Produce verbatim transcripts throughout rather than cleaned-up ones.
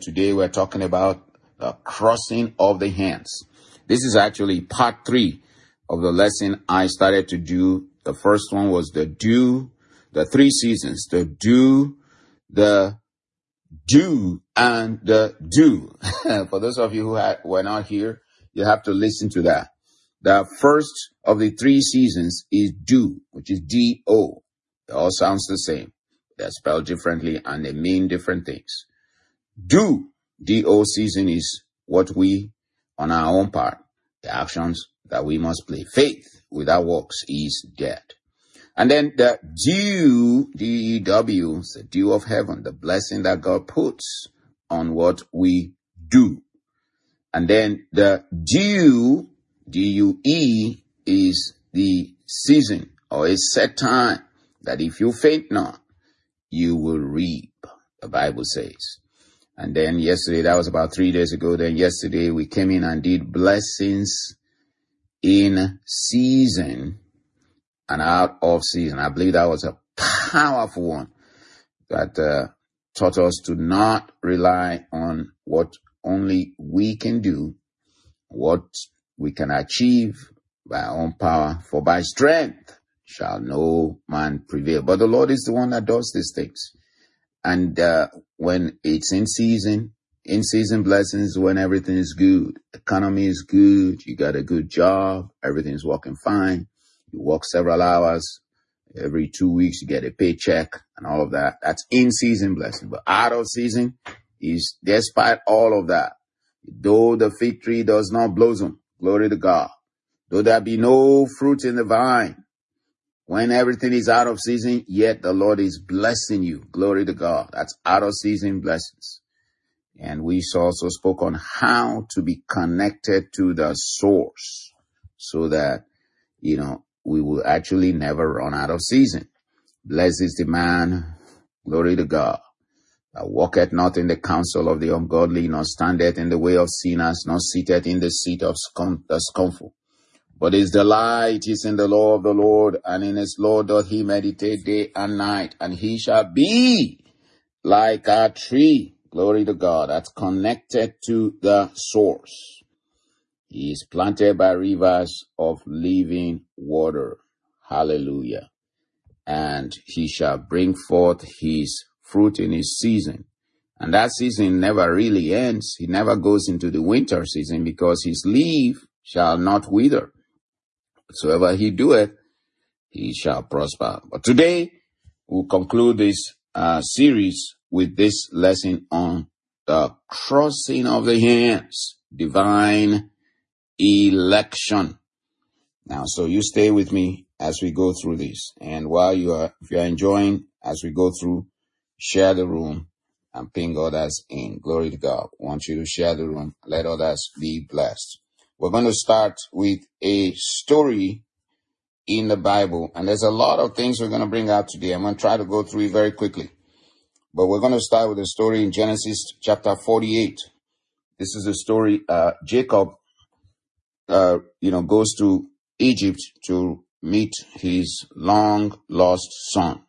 Today we're talking about the crossing of the hands. This is actually part three of the lesson I started to do. The first one was the do, the three seasons, the do, the do, and the do. For those of you who had, were not here, you have to listen to that. The first of the three seasons is do, which is D O. It all sounds the same. They're spelled differently and they mean different things. Do, D O season is what we, on our own part, the actions that we must play. Faith without works is dead. And then the dew, D E W, is the dew of heaven, the blessing that God puts on what we do. And then the dew, D U E, is the season or a set time that if you faint not, you will reap, the Bible says. And then yesterday, that was about three days ago. Then yesterday we came in and did blessings in season and out of season. I believe that was a powerful one that uh, taught us to not rely on what only we can do, what we can achieve by our own power, for by strength shall no man prevail. But the Lord is the one that does these things. And uh, when it's in season, in season blessings, when everything is good, economy is good, you got a good job, everything's working fine, you work several hours, every two weeks you get a paycheck and all of that. That's in season blessing. But out of season is despite all of that, though the fig tree does not blossom, glory to God, though there be no fruit in the vine, when everything is out of season, yet the Lord is blessing you. Glory to God. That's out of season blessings. And we also spoke on how to be connected to the source so that, you know, we will actually never run out of season. Blessed is the man, glory to God, that walketh not in the counsel of the ungodly, nor standeth in the way of sinners, nor sitteth in the seat of scum- the scornful. But his delight is in the law of the Lord, and in his law doth he meditate day and night, and he shall be like a tree, glory to God, that's connected to the source. He is planted by rivers of living water. Hallelujah. And he shall bring forth his fruit in his season. And that season never really ends. He never goes into the winter season, because his leaf shall not wither. Whatsoever he doeth, he shall prosper. But today, we'll conclude this uh, series with this lesson on the crossing of the hands, divine election. Now, so you stay with me as we go through this. And while you are, if you are enjoying as we go through, share the room and ping others in. Glory to God. I want you to share the room. Let others be blessed. We're going to start with a story in the Bible. And there's a lot of things we're going to bring out today. I'm going to try to go through it very quickly. But we're going to start with a story in Genesis chapter forty-eight. This is a story, uh, Jacob, uh, you know, goes to Egypt to meet his long lost son.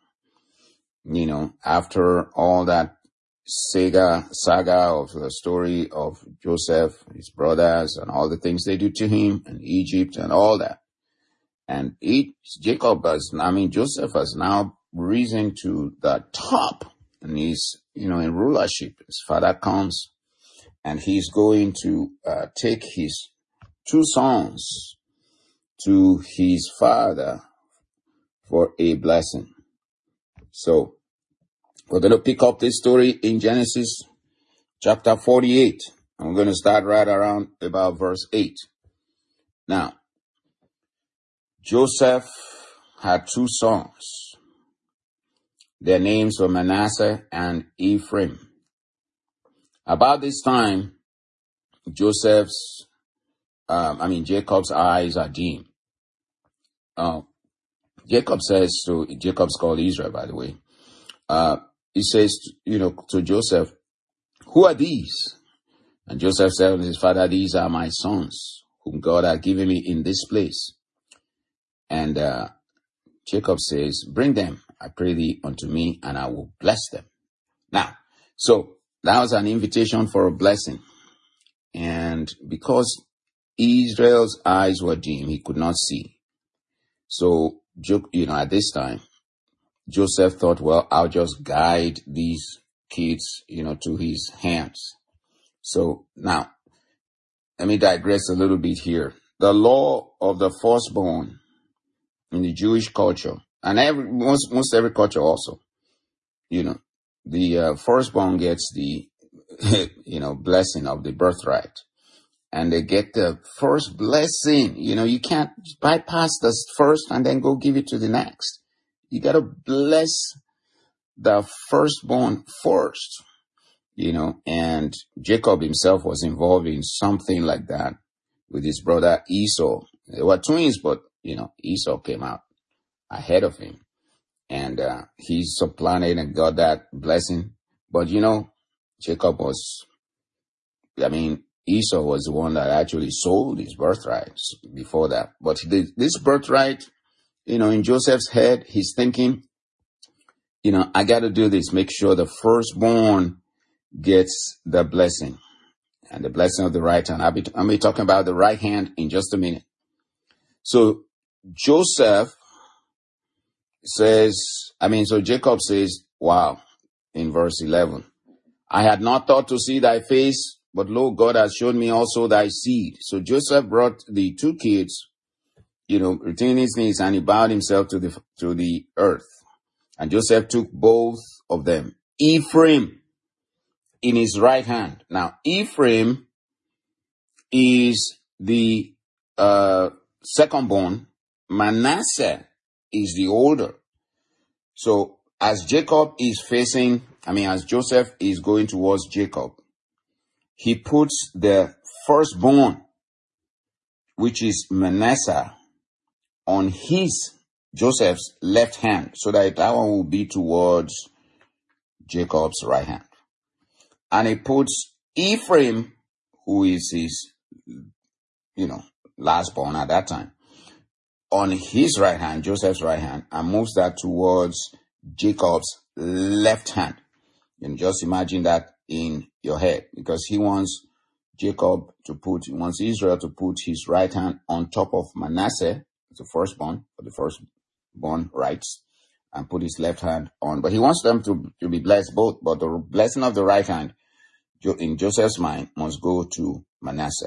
You know, after all that saga, saga of the story of Joseph, his brothers, and all the things they do to him, and Egypt and all that. And he, Jacob has, I mean, Joseph has now risen to the top, and he's, you know, in rulership. His father comes, and he's going to uh, take his two sons to his father for a blessing. So, we're going to pick up this story in Genesis chapter forty-eight. And we're going to start right around about verse eight. Now, Joseph had two sons. Their names were Manasseh and Ephraim. About this time, Joseph's, um, I mean, Jacob's eyes are dim. Uh, Jacob says to, Jacob's called Israel, by the way. Uh, he says, you know, to Joseph, who are these? And Joseph said to his father, these are my sons, whom God had given me in this place. And uh, Jacob says, bring them, I pray thee, unto me, and I will bless them. Now, so that was an invitation for a blessing. And because Israel's eyes were dim, he could not see. So, you know, at this time, Joseph thought, well, I'll just guide these kids, you know, to his hands. So now, let me digress a little bit here. The law of the firstborn in the Jewish culture, and every most most every culture also, you know, the uh, firstborn gets the, you know, blessing of the birthright. And they get the first blessing. You know, you can't bypass the first and then go give it to the next. You got to bless the firstborn first, you know, and Jacob himself was involved in something like that with his brother Esau. They were twins, but, you know, Esau came out ahead of him. And uh, he supplanted and got that blessing. But, you know, Jacob was, I mean, Esau was the one that actually sold his birthright before that. But the, this birthright, you know, in Joseph's head, he's thinking, you know, I got to do this, make sure the firstborn gets the blessing and the blessing of the right hand. I'll be, I'll be talking about the right hand in just a minute. So Joseph says, I mean, so Jacob says, wow, in verse eleven, I had not thought to see thy face, but lo, God has shown me also thy seed. So Joseph brought the two kids, you know, retaining his knees, and he bowed himself to the, to the earth. And Joseph took both of them, Ephraim in his right hand. Now, Ephraim is the uh, second born. Manasseh is the older. So as Jacob is facing, I mean, as Joseph is going towards Jacob, he puts the firstborn, which is Manasseh, on his, Joseph's left hand, so that that one will be towards Jacob's right hand. And he puts Ephraim, who is his, you know, last born at that time, on his right hand, Joseph's right hand, and moves that towards Jacob's left hand. You can just imagine that in your head, because he wants Jacob to put, he wants Israel to put his right hand on top of Manasseh, the firstborn, or the firstborn rights, and put his left hand on. But he wants them to, to be blessed both, but the blessing of the right hand, in Joseph's mind, must go to Manasseh.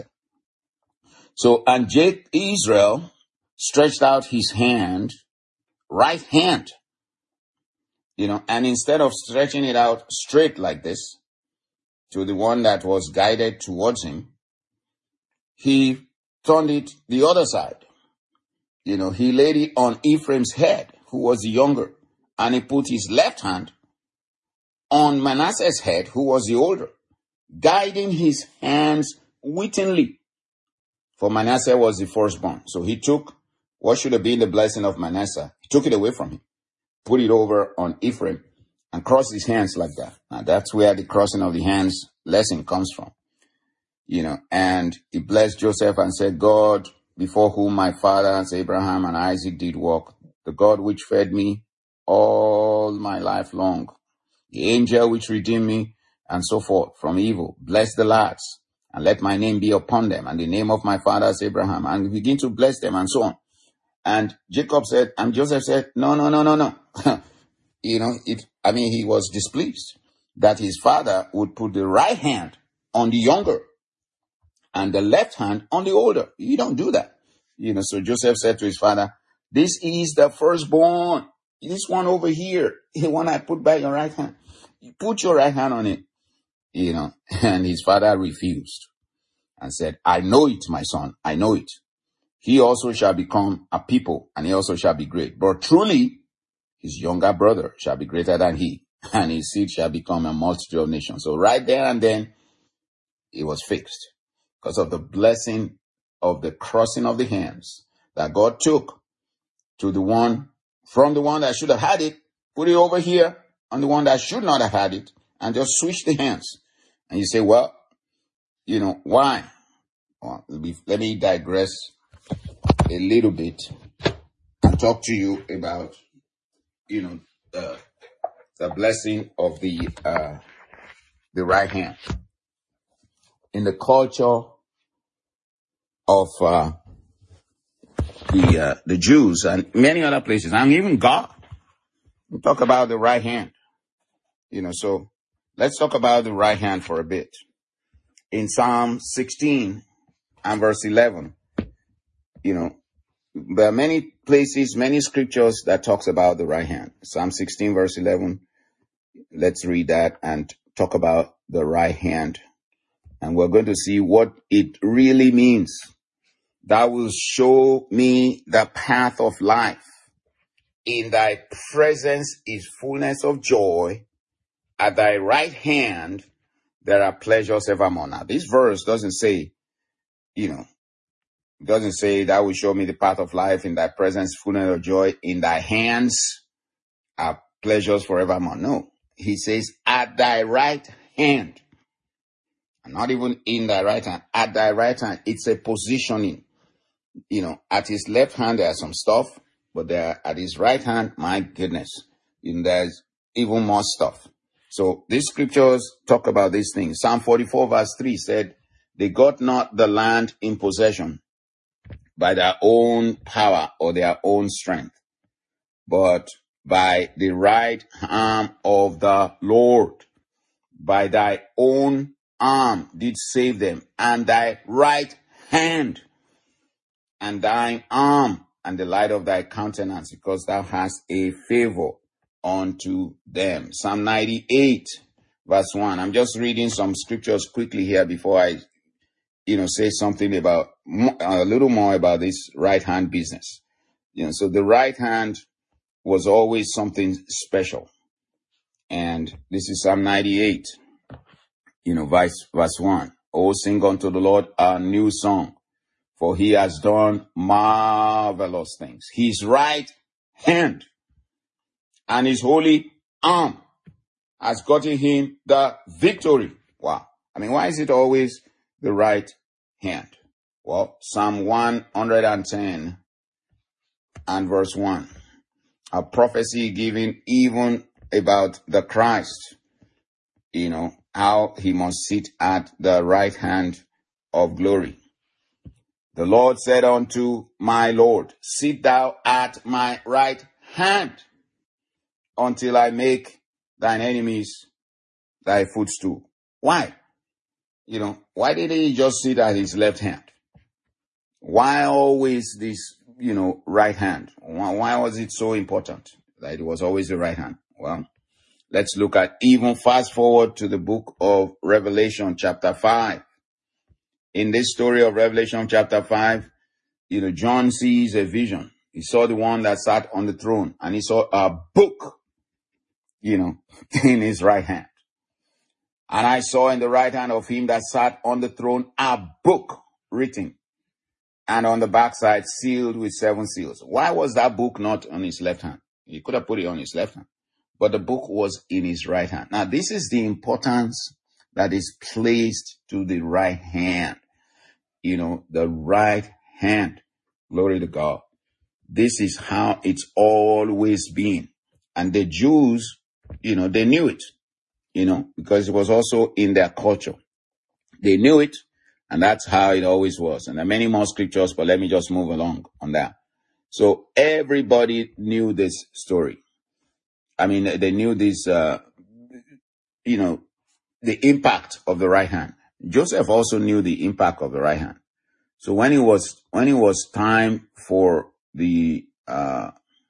So, and Jake, Israel stretched out his hand, right hand, you know, and instead of stretching it out straight like this to the one that was guided towards him, he turned it the other side. You know, he laid it on Ephraim's head, who was the younger, and he put his left hand on Manasseh's head, who was the older, guiding his hands wittingly. For Manasseh was the firstborn. So he took what should have been the blessing of Manasseh, he took it away from him, put it over on Ephraim, and crossed his hands like that. Now that's where the crossing of the hands lesson comes from. You know, and he blessed Joseph and said, God, before whom my fathers Abraham and Isaac did walk, the God which fed me all my life long, the angel which redeemed me, and so forth from evil, bless the lads, and let my name be upon them, and the name of my fathers Abraham, and begin to bless them, and so on. And Jacob said, and Joseph said, no, no, no, no, no. You know, it, I mean, he was displeased that his father would put the right hand on the younger and the left hand on the older. You don't do that. You know, so Joseph said to his father, this is the firstborn. This one over here, the one I put by your right hand. You put your right hand on it. You know, and his father refused and said, I know it, my son. I know it. He also shall become a people, and he also shall be great. But truly, his younger brother shall be greater than he, and his seed shall become a multitude of nations. So right there and then, it was fixed because of the blessing of the crossing of the hands that God took to the one, from the one that should have had it, put it over here on the one that should not have had it, and just switch the hands. And you say, well, you know, why? Well, let me digress a little bit and talk to you about, you know, the, the blessing of the, uh, the right hand. In the culture of uh, the uh, the Jews and many other places, and even God, we talk about the right hand. You know, so let's talk about the right hand for a bit. In Psalm sixteen and verse eleven, you know, there are many places, many scriptures that talks about the right hand. Psalm sixteen verse eleven, let's read that and talk about the right hand. And we're going to see what it really means. Thou wilt show me the path of life. In thy presence is fullness of joy. At thy right hand, there are pleasures evermore. Now, this verse doesn't say, you know, it doesn't say thou wilt show me the path of life. In thy presence, fullness of joy. In thy hands are pleasures forevermore. No, he says at thy right hand. Not even in thy right hand, at thy right hand. It's a positioning. You know, at his left hand, there's some stuff, but there at his right hand, my goodness, you know, there's even more stuff. So these scriptures talk about these things. Psalm forty-four verse three said, they got not the land in possession by their own power or their own strength, but by the right arm of the Lord. By thy own arm did save them, and thy right hand, and thine arm, and the light of thy countenance, because thou hast a favor unto them. Psalm ninety-eight, verse one. I'm just reading some scriptures quickly here before I, you know, say something about a little more about this right hand business. You know, so the right hand was always something special, and this is Psalm ninety-eight. You know, verse, verse one. Oh, sing unto the Lord a new song, for he has done marvelous things. His right hand and his holy arm has gotten him the victory. Wow. I mean, why is it always the right hand? Well, Psalm one hundred ten and verse one. A prophecy given even about the Christ, you know, how he must sit at the right hand of glory. The Lord said unto my Lord, sit thou at my right hand until I make thine enemies thy footstool. Why? You know, why did he just sit at his left hand? Why always this, you know, right hand? Why, why was it so important that it was always the right hand? Well, let's look at, even fast forward to the book of Revelation chapter five. In this story of Revelation chapter five, you know, John sees a vision. He saw the one that sat on the throne, and he saw a book, you know, in his right hand. And I saw in the right hand of him that sat on the throne a book written, and on the backside sealed with seven seals. Why was that book not on his left hand? He could have put it on his left hand, but the book was in his right hand. Now, this is the importance that is placed to the right hand. You know, the right hand. Glory to God. This is how it's always been. And the Jews, you know, they knew it, you know, because it was also in their culture. They knew it, and that's how it always was. And there are many more scriptures, but let me just move along on that. So everybody knew this story. I mean, they knew this, uh, you know, the impact of the right hand. Joseph also knew the impact of the right hand. So when it was, when it was time for the, uh,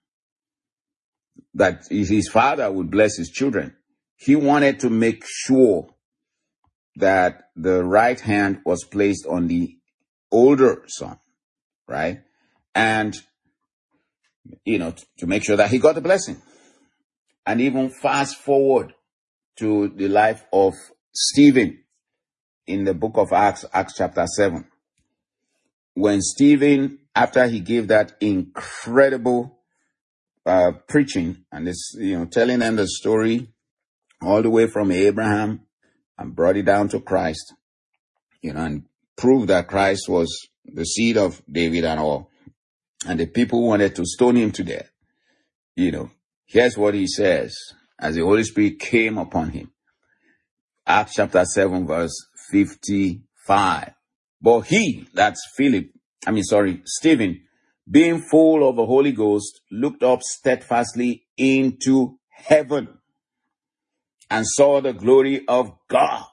that his father would bless his children, he wanted to make sure that the right hand was placed on the older son, right? And, you know, to make sure that he got the blessing. And even fast forward to the life of Stephen in the book of Acts, Acts chapter seven. When Stephen, after he gave that incredible uh, preaching and this, you know, telling them the story all the way from Abraham and brought it down to Christ, you know, and proved that Christ was the seed of David and all, and the people wanted to stone him to death, you know, here's what he says as the Holy Spirit came upon him. Acts chapter seven, verse fifty-five. But he, that's Philip, I mean, sorry, Stephen, being full of the Holy Ghost, looked up steadfastly into heaven and saw the glory of God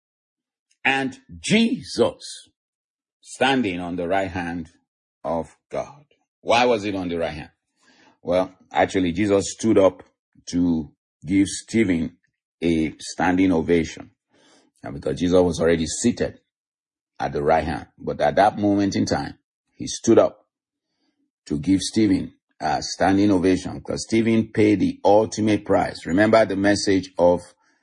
and Jesus standing on the right hand of God. Why was it on the right hand? Well, actually, Jesus stood up to give Stephen a standing ovation, and because Jesus was already seated at the right hand. But at that moment in time, he stood up to give Stephen a standing ovation because Stephen paid the ultimate price. Remember the message of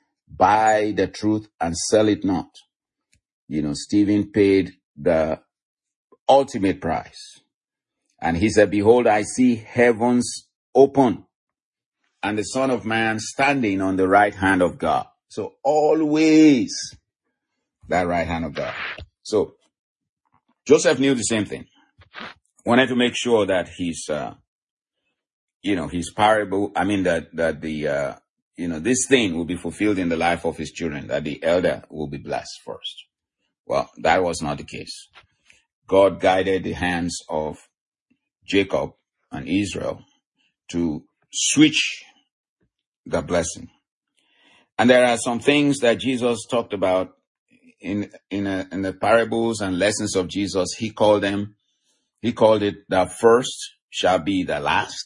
buy the truth and sell it not. You know, Stephen paid the ultimate price. And he said, behold, I see heavens open and the Son of Man standing on the right hand of God. So always that right hand of God. So Joseph knew the same thing. Wanted to make sure that his, uh, you know, his parable, I mean, that, that the, uh, you know, this thing will be fulfilled in the life of his children, that the elder will be blessed first. Well, that was not the case. God guided the hands of Jacob and Israel to switch the blessing. And there are some things that Jesus talked about in in, a, in the parables and lessons of Jesus. He called them, he called it the first shall be the last,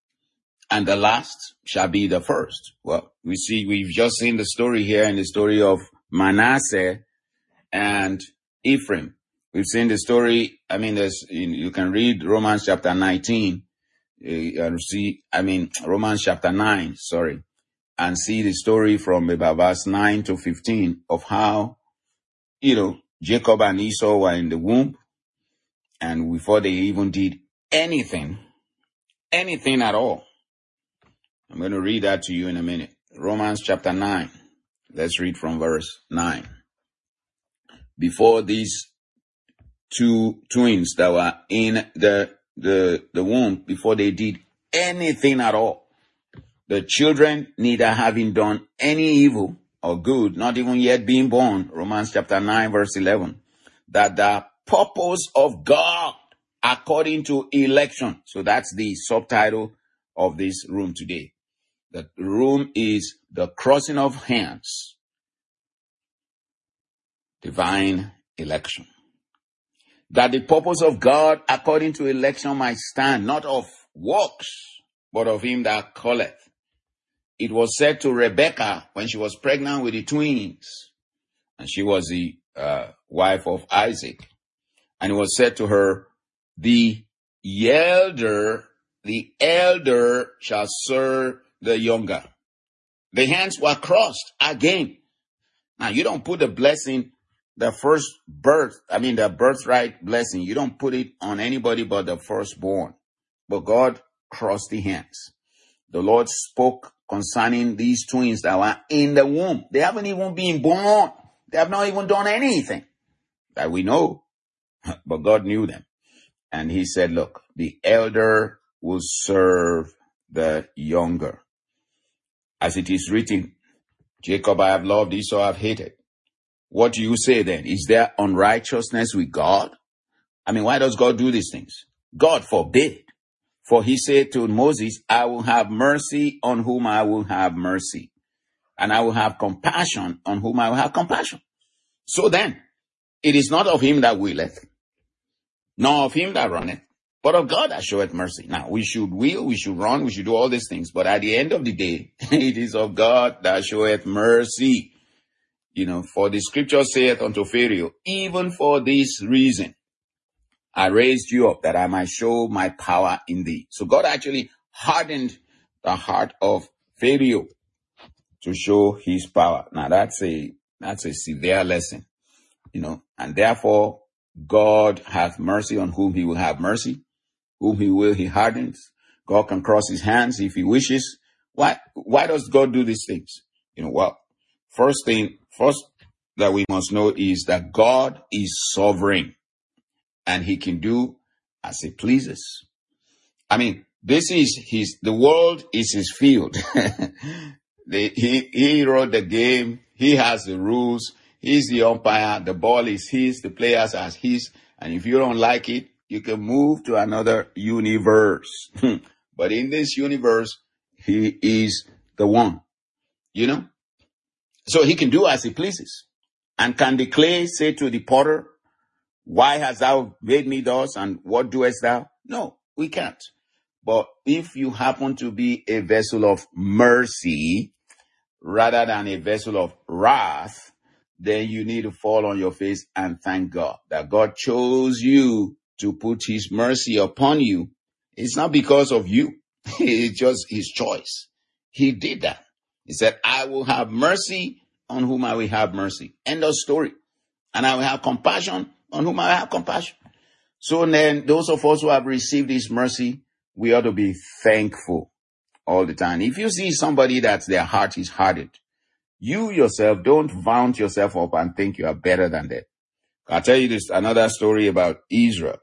and the last shall be the first. Well, we see, we've just seen the story here in the story of Manasseh and Ephraim. We've seen the story, I mean, there's, you can read Romans chapter nineteen, and see, I mean, Romans chapter nine, sorry, and see the story from about verse nine to fifteen of how, you know, Jacob and Esau were in the womb, and before they even did anything, anything at all. I'm going to read that to you in a minute. Romans chapter nine. Let's read from verse nine. Before these two twins that were in the, the, the womb, before they did anything at all, the children neither having done any evil or good, not even yet being born, Romans chapter nine, verse eleven, that the purpose of God according to election. So that's the subtitle of this room today. The room is the crossing of hands, divine election. That the purpose of God according to election might stand, not of works, but of him that calleth. It was said to Rebekah when she was pregnant with the twins, and she was the uh, wife of Isaac, and it was said to her, the elder, the elder shall serve the younger. The hands were crossed again. Now, you don't put the blessing, the first birth, I mean the birthright blessing, you don't put it on anybody but the firstborn. But God crossed the hands. The Lord spoke concerning these twins that were in the womb. They haven't even been born. They have not even done anything that we know. But God knew them. And he said, look, the elder will serve the younger. As it is written, Jacob I have loved, Esau I have hated. What do you say then? Is there unrighteousness with God? I mean, why does God do these things? God forbid. For he said to Moses, I will have mercy on whom I will have mercy, and I will have compassion on whom I will have compassion. So then, it is not of him that willeth, nor of him that runneth, but of God that showeth mercy. Now, we should will, we should run, we should do all these things, but at the end of the day, it is of God that showeth mercy. You know, for the scripture saith unto Pharaoh, even for this reason, I raised you up that I might show my power in thee. So God actually hardened the heart of Pharaoh to show his power. Now that's a, that's a severe lesson, you know, and therefore God hath mercy on whom he will have mercy, whom he will he hardens. God can cross his hands if he wishes. Why, why does God do these things? You know, well, first thing, first that we must know is that God is sovereign. And he can do as he pleases. I mean, this is his, the world is his field. the, he, he wrote the game He has the rules. He's the umpire. The ball is his. The players are his. And if you don't like it, you can move to another universe. But in this universe, he is the one, you know. So he can do as he pleases. And can the clay say to the potter, why hast thou made me thus, and what doest thou? No, we can't. But if you happen to be a vessel of mercy rather than a vessel of wrath, then you need to fall on your face and thank God that God chose you to put his mercy upon you. It's not because of you. It's just his choice. He did that. He said, I will have mercy on whom I will have mercy. End of story. And I will have compassion on whom I will have compassion. So then those of us who have received his mercy, we ought to be thankful all the time. If you see somebody that their heart is hardened, you yourself don't vaunt yourself up and think you are better than them. I'll tell you this, another story about Israel.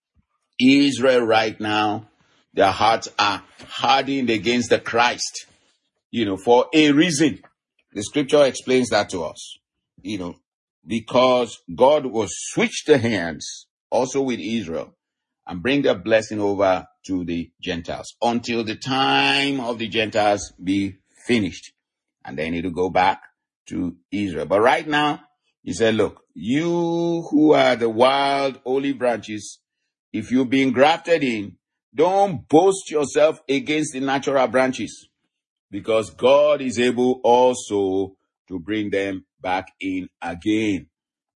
Israel right now, their hearts are hardened against the Christ, you know, for a reason. The scripture explains that to us, you know, because God will switch the hands also with Israel and bring the blessing over to the Gentiles until the time of the Gentiles be finished. And then it'll go back to Israel. But right now, he said, look, you who are the wild olive branches, if you've been grafted in, don't boast yourself against the natural branches, because God is able also to bring them back in again.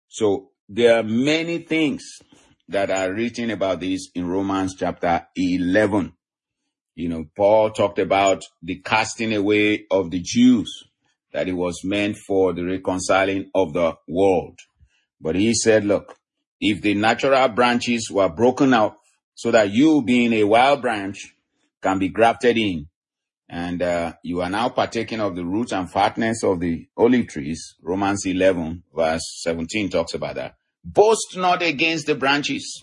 So there are many things that are written about this in Romans chapter eleven. You know, Paul talked about the casting away of the Jews, that it was meant for the reconciling of the world. But he said, look, if the natural branches were broken out so that you, being a wild branch, can be grafted in, and uh, you are now partaking of the roots and fatness of the olive trees, Romans eleven verse seventeen talks about that. Boast not against the branches.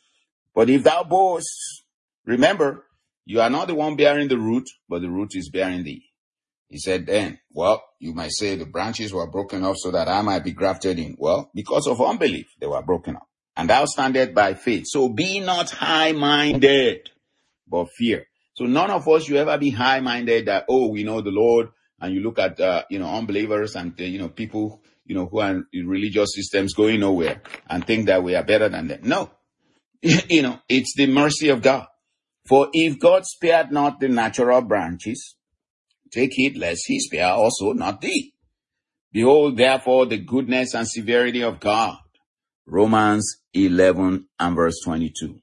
But if thou boast, remember, you are not the one bearing the root, but the root is bearing thee. He said then, well, you might say the branches were broken off so that I might be grafted in. Well, because of unbelief, they were broken off. And thou standest by faith. So be not high-minded, but fear. So none of us should ever be high-minded that, oh, we know the Lord. And you look at, uh, you know, unbelievers and, uh, you know, people, you know, who are in religious systems going nowhere and think that we are better than them. No. You know, it's the mercy of God. For if God spared not the natural branches, take heed lest he spare also not thee. Behold, therefore, the goodness and severity of God. Romans eleven and verse twenty-two.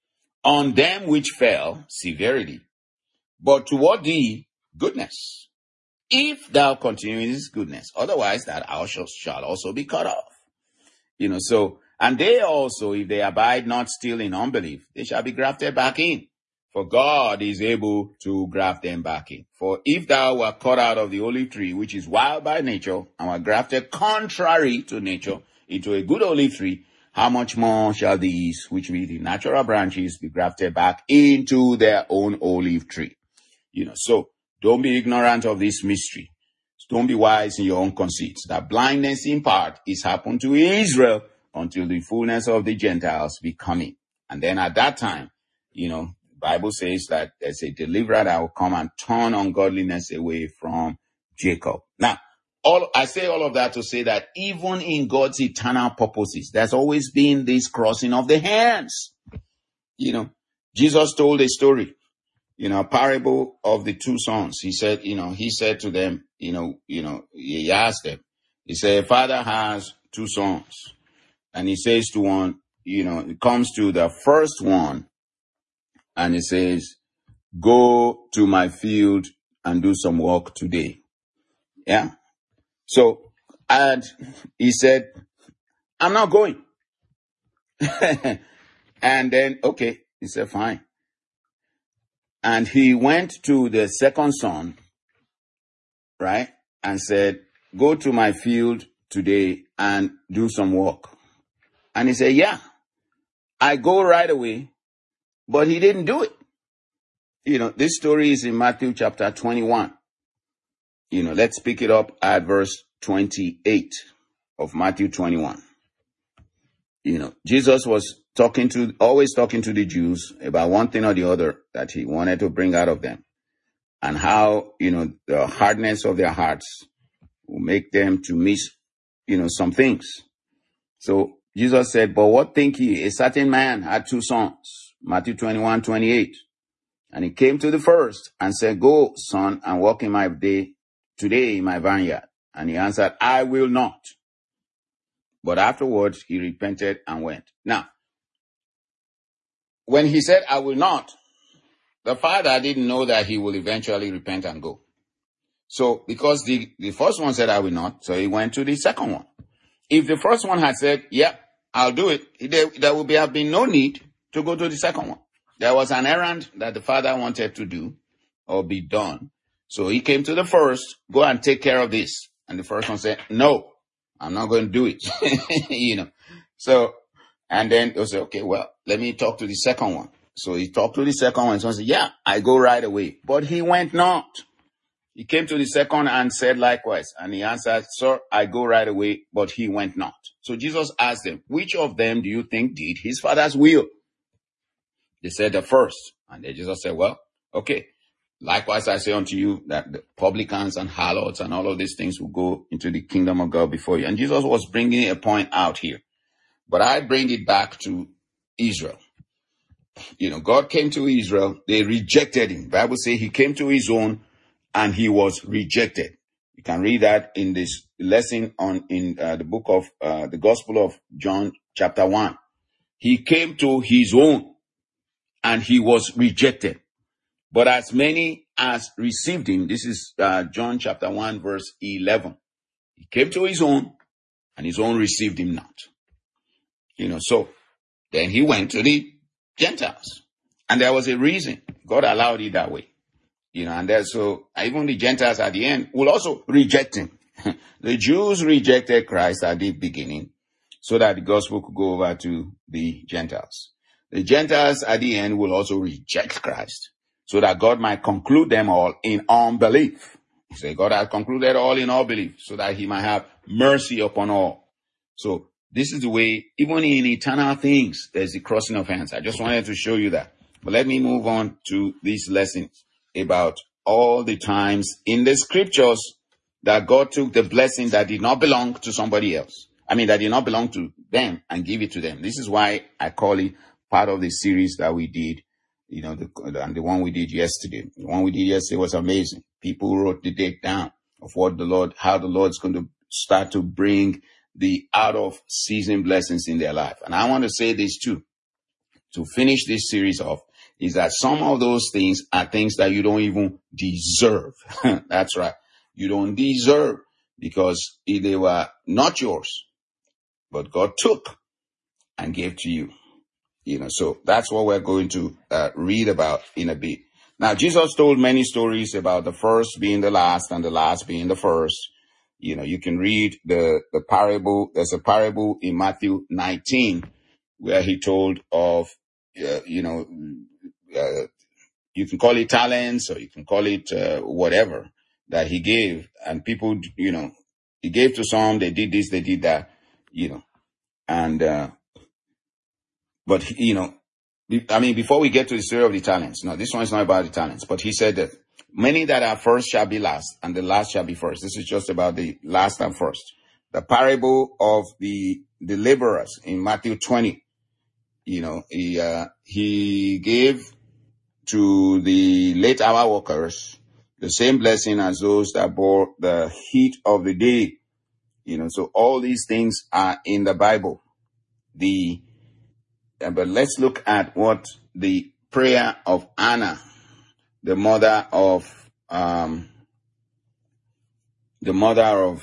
On them which fell, severity, but toward thee, goodness. If thou continue in this goodness, otherwise that thou shalt also be cut off. You know, so, and they also, if they abide not still in unbelief, they shall be grafted back in. For God is able to graft them back in. For if thou wert cut out of the olive tree, which is wild by nature, and were grafted contrary to nature into a good olive tree, how much more shall these, which be the natural branches, be grafted back into their own olive tree? You know, so don't be ignorant of this mystery. Don't be wise in your own conceits. That blindness in part is happened to Israel until the fullness of the Gentiles be coming. And then at that time, you know, the Bible says that there's a deliverer that will come and turn ungodliness away from Jacob. Now, all I say all of that to say that even in God's eternal purposes, there's always been this crossing of the hands. You know, Jesus told a story, you know, a parable of the two sons. He said, you know, he said to them, you know, you know, he asked them, he said, a father has two sons. And he says to one, you know, it comes to the first one and he says, go to my field and do some work today. Yeah. So, and he said, I'm not going. And then, okay, he said, fine. And he went to the second son, right? And said, go to my field today and do some work. And he said, yeah, I go right away, but he didn't do it. You know, this story is in Matthew chapter twenty-one. You know, let's pick it up at verse twenty-eight of Matthew twenty-one. You know, Jesus was talking to, always talking to the Jews about one thing or the other that he wanted to bring out of them, and how, you know, the hardness of their hearts will make them to miss, you know, some things. So Jesus said, but what think ye? A certain man had two sons. Matthew twenty-one, twenty-eight. And he came to the first and said, go, son, and walk in my day today in my vineyard. And he answered, I will not. But afterwards he repented and went. Now, when he said, I will not, the father didn't know that he will eventually repent and go. So, because the, the first one said, I will not, so he went to the second one. If the first one had said, yeah, I'll do it, there, there would be, have been no need to go to the second one. There was an errand that the father wanted to do or be done. So he came to the first, go and take care of this. And the first one said, no, I'm not going to do it. you know. So, and then he said, okay, well, let me talk to the second one. So he talked to the second one. And someone said, yeah, I go right away. But he went not. He came to the second and said likewise. And he answered, sir, I go right away. But he went not. So Jesus asked them, which of them do you think did his father's will? They said the first. And then Jesus said, well, okay. Likewise, I say unto you that the publicans and harlots and all of these things will go into the kingdom of God before you. And Jesus was bringing a point out here. But I bring it back to Israel. You know, God came to Israel. They rejected him. The Bible says he came to his own and he was rejected. You can read that in this lesson on in uh, the book of uh, the Gospel of John chapter one. He came to his own and he was rejected. But as many as received him, this is uh, John chapter one, verse eleven. He came to his own, and his own received him not. You know, so then he went to the Gentiles. And there was a reason. God allowed it that way. You know, and there's so even the Gentiles at the end will also reject him. The Jews rejected Christ at the beginning so that the gospel could go over to the Gentiles. The Gentiles at the end will also reject Christ, so that God might conclude them all in unbelief. He said, God has concluded all in all belief, so that he might have mercy upon all. So this is the way, even in eternal things, there's the crossing of hands. I just wanted to show you that. But let me move on to this lesson about all the times in the scriptures that God took the blessing that did not belong to somebody else. I mean, that did not belong to them and give it to them. This is why I call it part of the series that we did. You know, the, and the one we did yesterday. The one we did yesterday was amazing. People wrote the date down of what the Lord, how the Lord's going to start to bring the out of season blessings in their life. And I want to say this too, to finish this series off, is that some of those things are things that you don't even deserve. That's right. You don't deserve, because they were not yours, but God took and gave to you. You know, so that's what we're going to uh, read about in a bit. Now, Jesus told many stories about the first being the last and the last being the first. You know, you can read the, the parable. There's a parable in Matthew nineteen where he told of, uh, you know, uh, you can call it talents or you can call it uh, whatever that he gave. And people, you know, he gave to some, they did this, they did that, you know, and, uh, But, you know, I mean, before we get to the story of the talents, no, this one is not about the talents, but he said that many that are first shall be last and the last shall be first. This is just about the last and first. The parable of the, the laborers in Matthew twenty, you know, he, uh, he gave to the late hour workers the same blessing as those that bore the heat of the day. You know, so all these things are in the Bible. The Uh, but let's look at what the prayer of Anna, the mother of, um, the mother of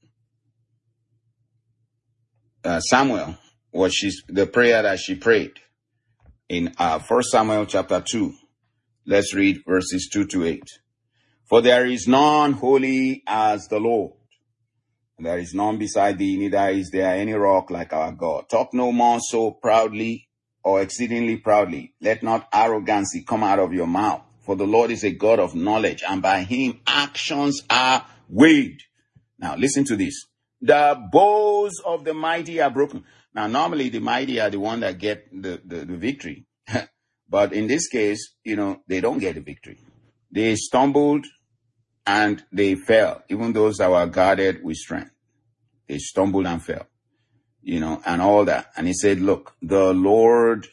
uh, Samuel, what she's, the prayer that she prayed in uh, First Samuel chapter two. Let's read verses two to eight. For there is none holy as the Lord. There is none beside thee, neither is there any rock like our God. Talk no more so proudly or exceedingly proudly. Let not arrogancy come out of your mouth. For the Lord is a God of knowledge, and by him actions are weighed. Now, listen to this. The bows of the mighty are broken. Now, normally the mighty are the one that get the, the, the victory. But in this case, you know, they don't get the victory. They stumbled and they fell, even those that were guarded with strength. They stumbled and fell, you know, and all that. And he said, look, the Lord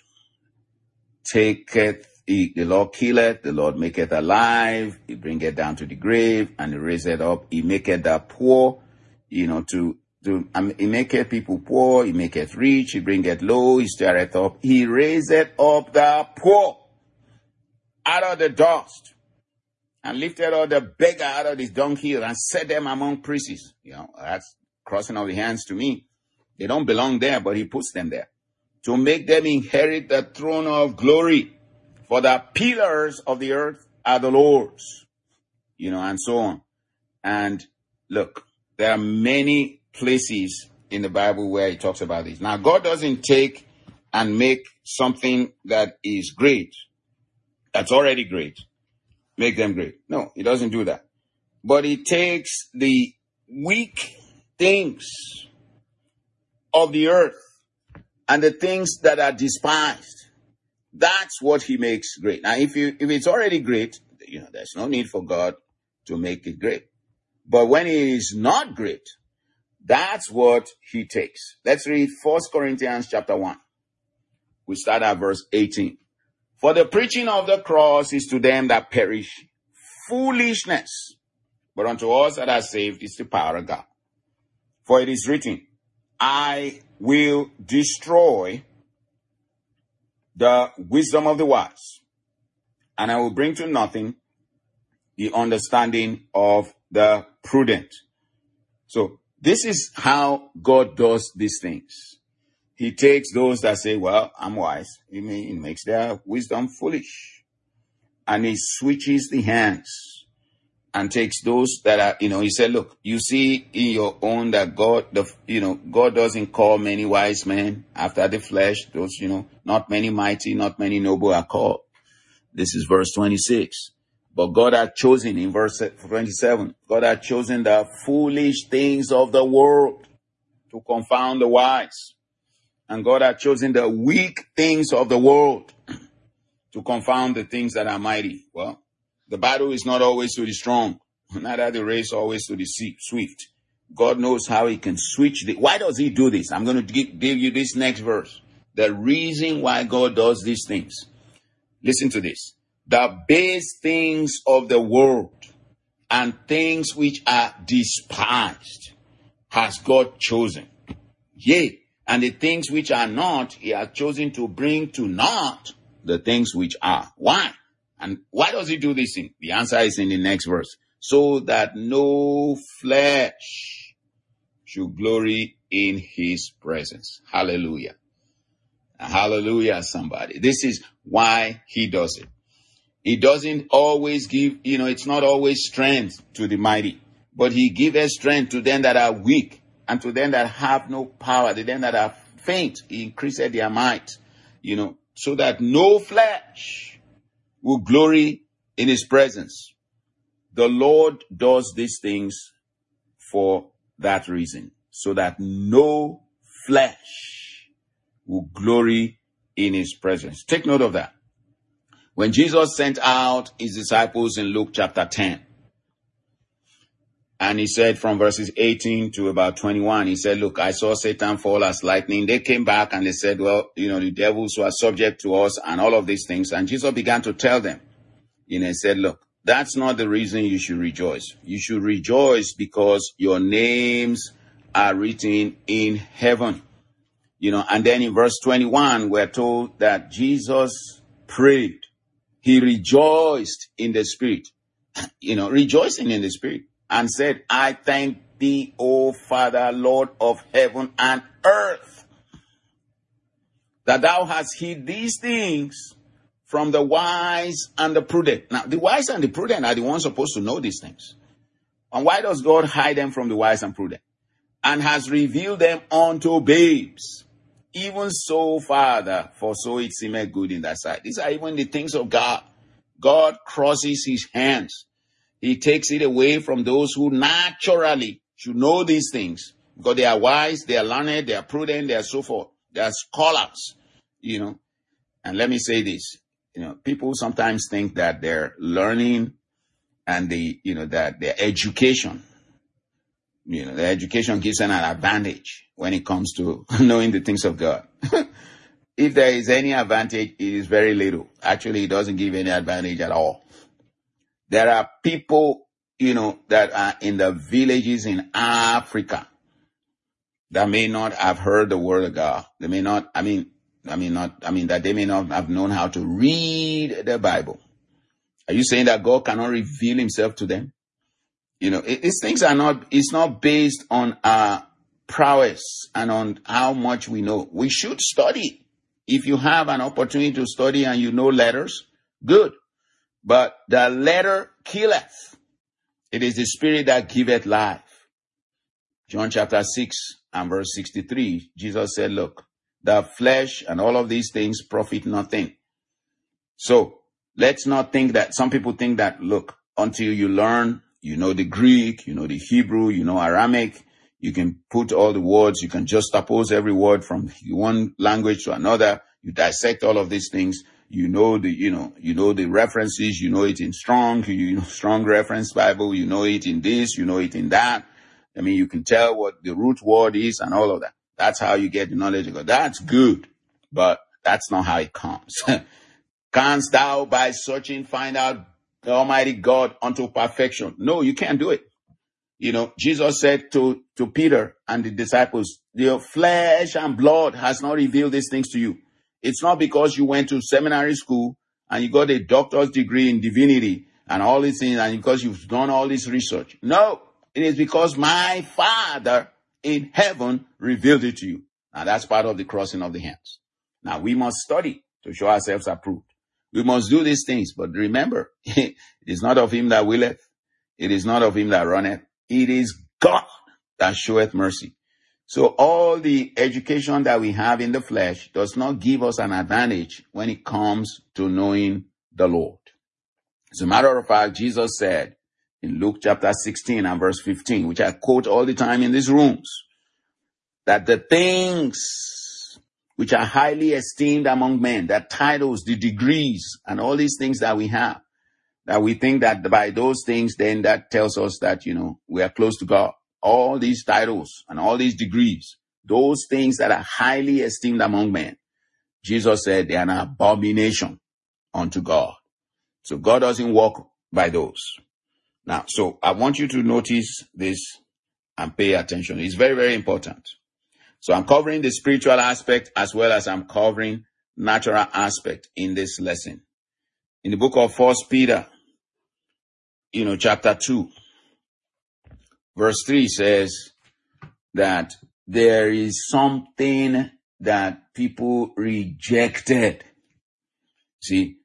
taketh, he, the Lord killeth, the Lord maketh alive, he bringeth down to the grave, and he raiseth up, he maketh the poor, you know, to, to, um, he maketh people poor, he maketh rich, he bringeth low, he stirreth up, he raiseth up the poor out of the dust, and lifted up the beggar out of his dunghill, and set them among princes. You know, that's crossing of the hands to me. They don't belong there, but he puts them there to make them inherit the throne of glory. For the pillars of the earth are the Lord's, you know, and so on. And look, there are many places in the Bible where he talks about this. Now, God doesn't take and make something that is great, that's already great, make them great. No, he doesn't do that. But he takes the weak things of the earth and the things that are despised. That's what he makes great. Now, if you if it's already great, you know, there's no need for God to make it great. But when it is not great, that's what he takes. Let's read First Corinthians chapter one. We start at verse eighteen. For the preaching of the cross is to them that perish foolishness, but unto us that are saved is the power of God. For it is written, I will destroy the wisdom of the wise, and I will bring to nothing the understanding of the prudent. So this is how God does these things. He takes those that say, well, I'm wise. He makes their wisdom foolish. And he switches the hands and takes those that are, you know, he said, look, you see in your own that God, the, you know, God doesn't call many wise men after the flesh. Those, you know, not many mighty, not many noble are called. This is verse twenty-six. But God had chosen, in verse twenty-seven, God had chosen the foolish things of the world to confound the wise. And God had chosen the weak things of the world to confound the things that are mighty. Well, the battle is not always to the strong, neither the race always to the swift. God knows how he can switch the... Why does he do this? I'm going to give, give you this next verse. The reason why God does these things. Listen to this. The base things of the world and things which are despised has God chosen. Yea, and the things which are not, he has chosen to bring to naught the things which are. Why? And why does he do this thing? The answer is in the next verse. So that no flesh should glory in his presence. Hallelujah. Hallelujah, somebody. This is why he does it. He doesn't always give, you know, it's not always strength to the mighty, but he giveth strength to them that are weak and to them that have no power, to them that are faint. He increaseth their might, you know, so that no flesh will glory in his presence. The Lord does these things for that reason, so that no flesh will glory in his presence. Take note of that. When Jesus sent out his disciples in Luke chapter ten, and he said from verses eighteen to about twenty-one, he said, look, I saw Satan fall as lightning. They came back and they said, well, you know, the devils were subject to us and all of these things. And Jesus began to tell them, you know, he said, look, that's not the reason you should rejoice. You should rejoice because your names are written in heaven. You know, and then in verse twenty-one, we're told that Jesus prayed. He rejoiced in the spirit, you know, rejoicing in the spirit, and said, I thank thee, O Father, Lord of heaven and earth, that thou hast hid these things from the wise and the prudent. Now, the wise and the prudent are the ones supposed to know these things. And why does God hide them from the wise and prudent? And has revealed them unto babes. Even so, Father, for so it seemeth good in thy sight. These are even the things of God. God crosses his hands. He takes it away from those who naturally should know these things because they are wise, they are learned, they are prudent, they are so forth. They are scholars, you know. And let me say this, you know, people sometimes think that their learning and the, you know, that their education, you know, their education gives them an advantage when it comes to knowing the things of God. If there is any advantage, it is very little. Actually, it doesn't give any advantage at all. There are people, you know, that are in the villages in Africa that may not have heard the word of God. They may not, I mean, I mean, not, I mean, that they may not have known how to read the Bible. Are you saying that God cannot reveal himself to them? You know, it, these things are not, it's not based on our prowess and on how much we know. We should study. If you have an opportunity to study and you know letters, good. But the letter killeth. It is the spirit that giveth life. John chapter six and verse sixty-three, Jesus said, look, the flesh and all of these things profit nothing. So let's not think that, some people think that, look, until you learn, you know the Greek, you know the Hebrew, you know Aramaic, you can put all the words, you can just oppose every word from one language to another. You dissect all of these things. You know the, you know, you know the references. You know it in Strong, you know, Strong Reference Bible. You know it in this, you know it in that. I mean, you can tell what the root word is and all of that. That's how you get the knowledge of God. That's good, but that's not how it comes. Canst thou by searching find out the Almighty God unto perfection? No, you can't do it. You know, Jesus said to, to Peter and the disciples, your flesh and blood has not revealed these things to you. It's not because you went to seminary school and you got a doctor's degree in divinity and all these things and because you've done all this research. No, it is because my Father in heaven revealed it to you. Now that's part of the crossing of the hands. Now we must study to show ourselves approved. We must do these things, but remember, it is not of him that willeth. It is not of him that runneth. It is God that showeth mercy. So all the education that we have in the flesh does not give us an advantage when it comes to knowing the Lord. As a matter of fact, Jesus said in Luke chapter sixteen and verse fifteen, which I quote all the time in these rooms, that the things which are highly esteemed among men, the titles, the degrees, and all these things that we have, that we think that by those things, then that tells us that, you know, we are close to God. All these titles and all these degrees, those things that are highly esteemed among men, Jesus said they are an abomination unto God. So God doesn't walk by those. Now, so I want you to notice this and pay attention. It's very, very important. So I'm covering the spiritual aspect as well as I'm covering natural aspect in this lesson. In the book of First Peter, you know, chapter two, verse three says that there is something that people rejected. See,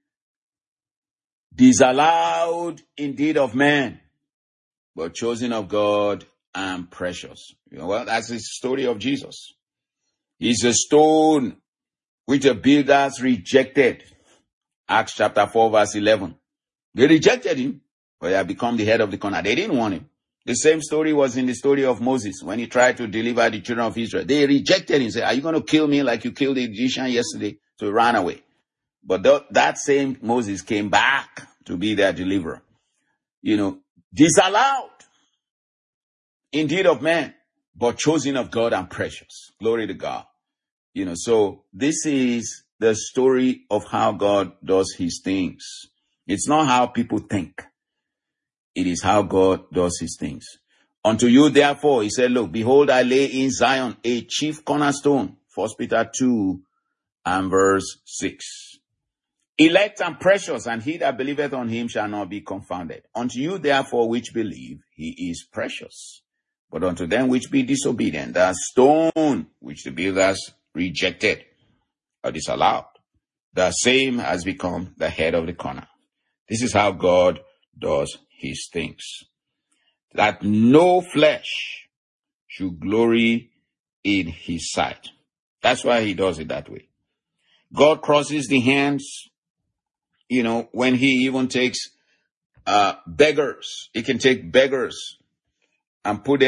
disallowed indeed of men, but chosen of God and precious. You know, well, that's the story of Jesus. He's a stone which the builders rejected. Acts chapter four, verse eleven. They rejected him, but he had become the head of the corner. They didn't want him. The same story was in the story of Moses when he tried to deliver the children of Israel. They rejected him. Said, are you going to kill me like you killed the Egyptian yesterday? So he ran away. But th- that same Moses came back to be their deliverer. You know, disallowed indeed of men, but chosen of God and precious. Glory to God. You know, so this is the story of how God does his things. It's not how people think. It is how God does his things. Unto you, therefore, he said, look, behold, I lay in Zion a chief cornerstone. First Peter two and verse six. Elect and precious, and he that believeth on him shall not be confounded. Unto you, therefore, which believe, he is precious. But unto them which be disobedient, the stone which the builders rejected or disallowed, the same has become the head of the corner. This is how God does his things. That no flesh should glory in his sight. That's why he does it that way. God crosses the hands, you know, when he even takes uh beggars. He can take beggars and put them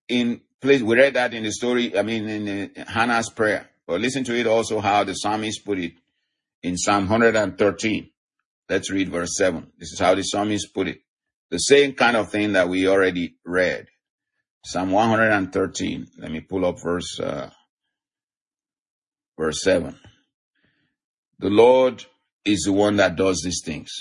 in place, we read that in the story, I mean, in uh, Hannah's prayer. But listen to it also how the psalmist put it in Psalm one hundred thirteen. Let's read verse seven. This is how the psalmist put it. The same kind of thing that we already read. Psalm one hundred thirteen. Let me pull up verse, uh, verse seven. The Lord is the one that does these things.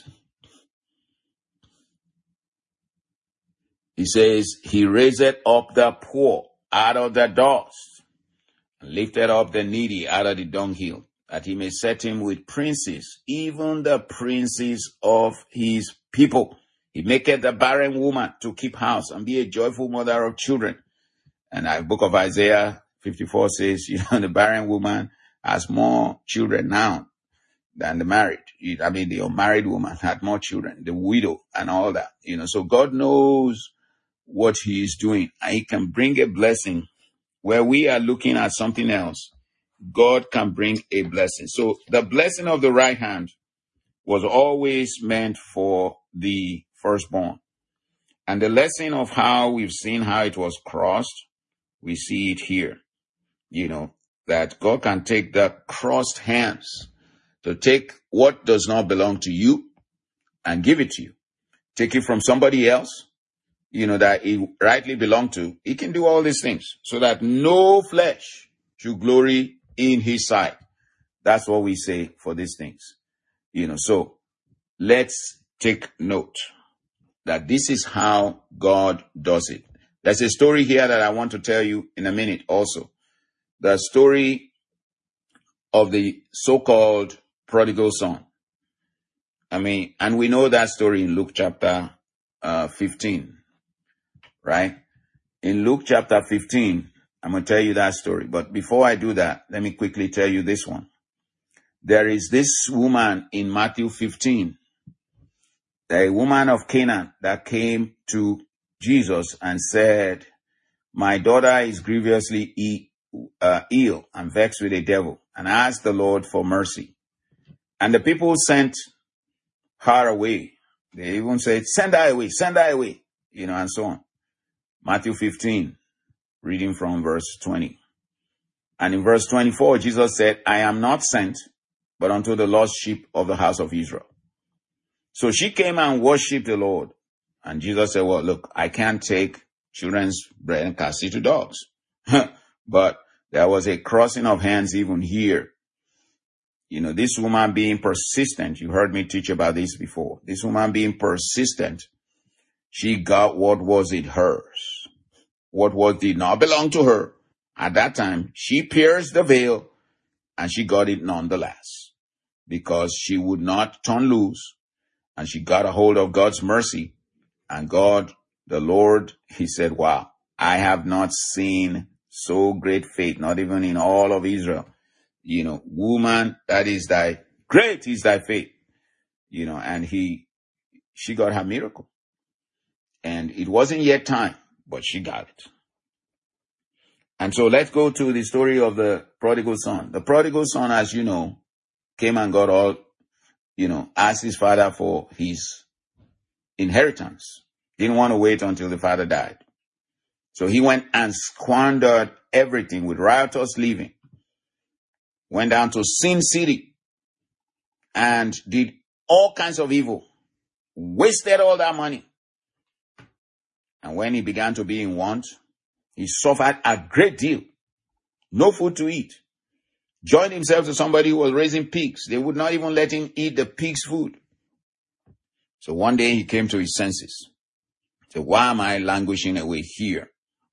He says, he raised up the poor out of the dust, and lifted up the needy out of the dunghill, that he may set him with princes, even the princes of his people. He maketh the barren woman to keep house and be a joyful mother of children. And the book of Isaiah fifty-four says, you know, the barren woman has more children now than the married. I mean, the unmarried woman had more children, the widow and all that, you know. So God knows what he is doing, and he can bring a blessing where we are looking at something else. God can bring a blessing. So the blessing of the right hand was always meant for the firstborn. And the lesson of how we've seen how it was crossed, we see it here. You know, that God can take the crossed hands to take what does not belong to you and give it to you. Take it from somebody else, you know, that it rightly belonged to. He can do all these things so that no flesh should glory in his sight. That's what we say for these things. You know, so let's take note that this is how God does it. There's a story here that I want to tell you in a minute also. The story of the so-called prodigal son. I mean, and we know that story in Luke chapter uh, fifteen. Right? In Luke chapter fifteen, I'm going to tell you that story. But before I do that, let me quickly tell you this one. There is this woman in Matthew fifteen, a woman of Canaan that came to Jesus and said, my daughter is grievously e- uh, ill and vexed with a devil, and asked the Lord for mercy. And the people sent her away. They even said, send her away, send her away, you know, and so on. Matthew fifteen, reading from verse twenty. And in verse twenty-four, Jesus said, I am not sent, but unto the lost sheep of the house of Israel. So she came and worshipped the Lord. And Jesus said, well, look, I can't take children's bread and cast it to dogs. But there was a crossing of hands even here. You know, this woman being persistent, you heard me teach about this before. This woman being persistent, she got what was it hers. What was did not belong to her. At that time, she pierced the veil and she got it nonetheless. Because she would not turn loose and she got a hold of God's mercy. And God, the Lord, he said, wow, I have not seen so great faith, not even in all of Israel. You know, woman, that is thy, great is thy faith. You know, and he, she got her miracle. And it wasn't yet time, but she got it. And so let's go to the story of the prodigal son. The prodigal son, as you know, came and got all, you know, asked his father for his inheritance. Didn't want to wait until the father died. So he went and squandered everything with riotous living. Went down to Sin City and did all kinds of evil. Wasted all that money. And when he began to be in want, he suffered a great deal. No food to eat. Joined himself to somebody who was raising pigs. They would not even let him eat the pig's food. So one day he came to his senses. He said, why am I languishing away here?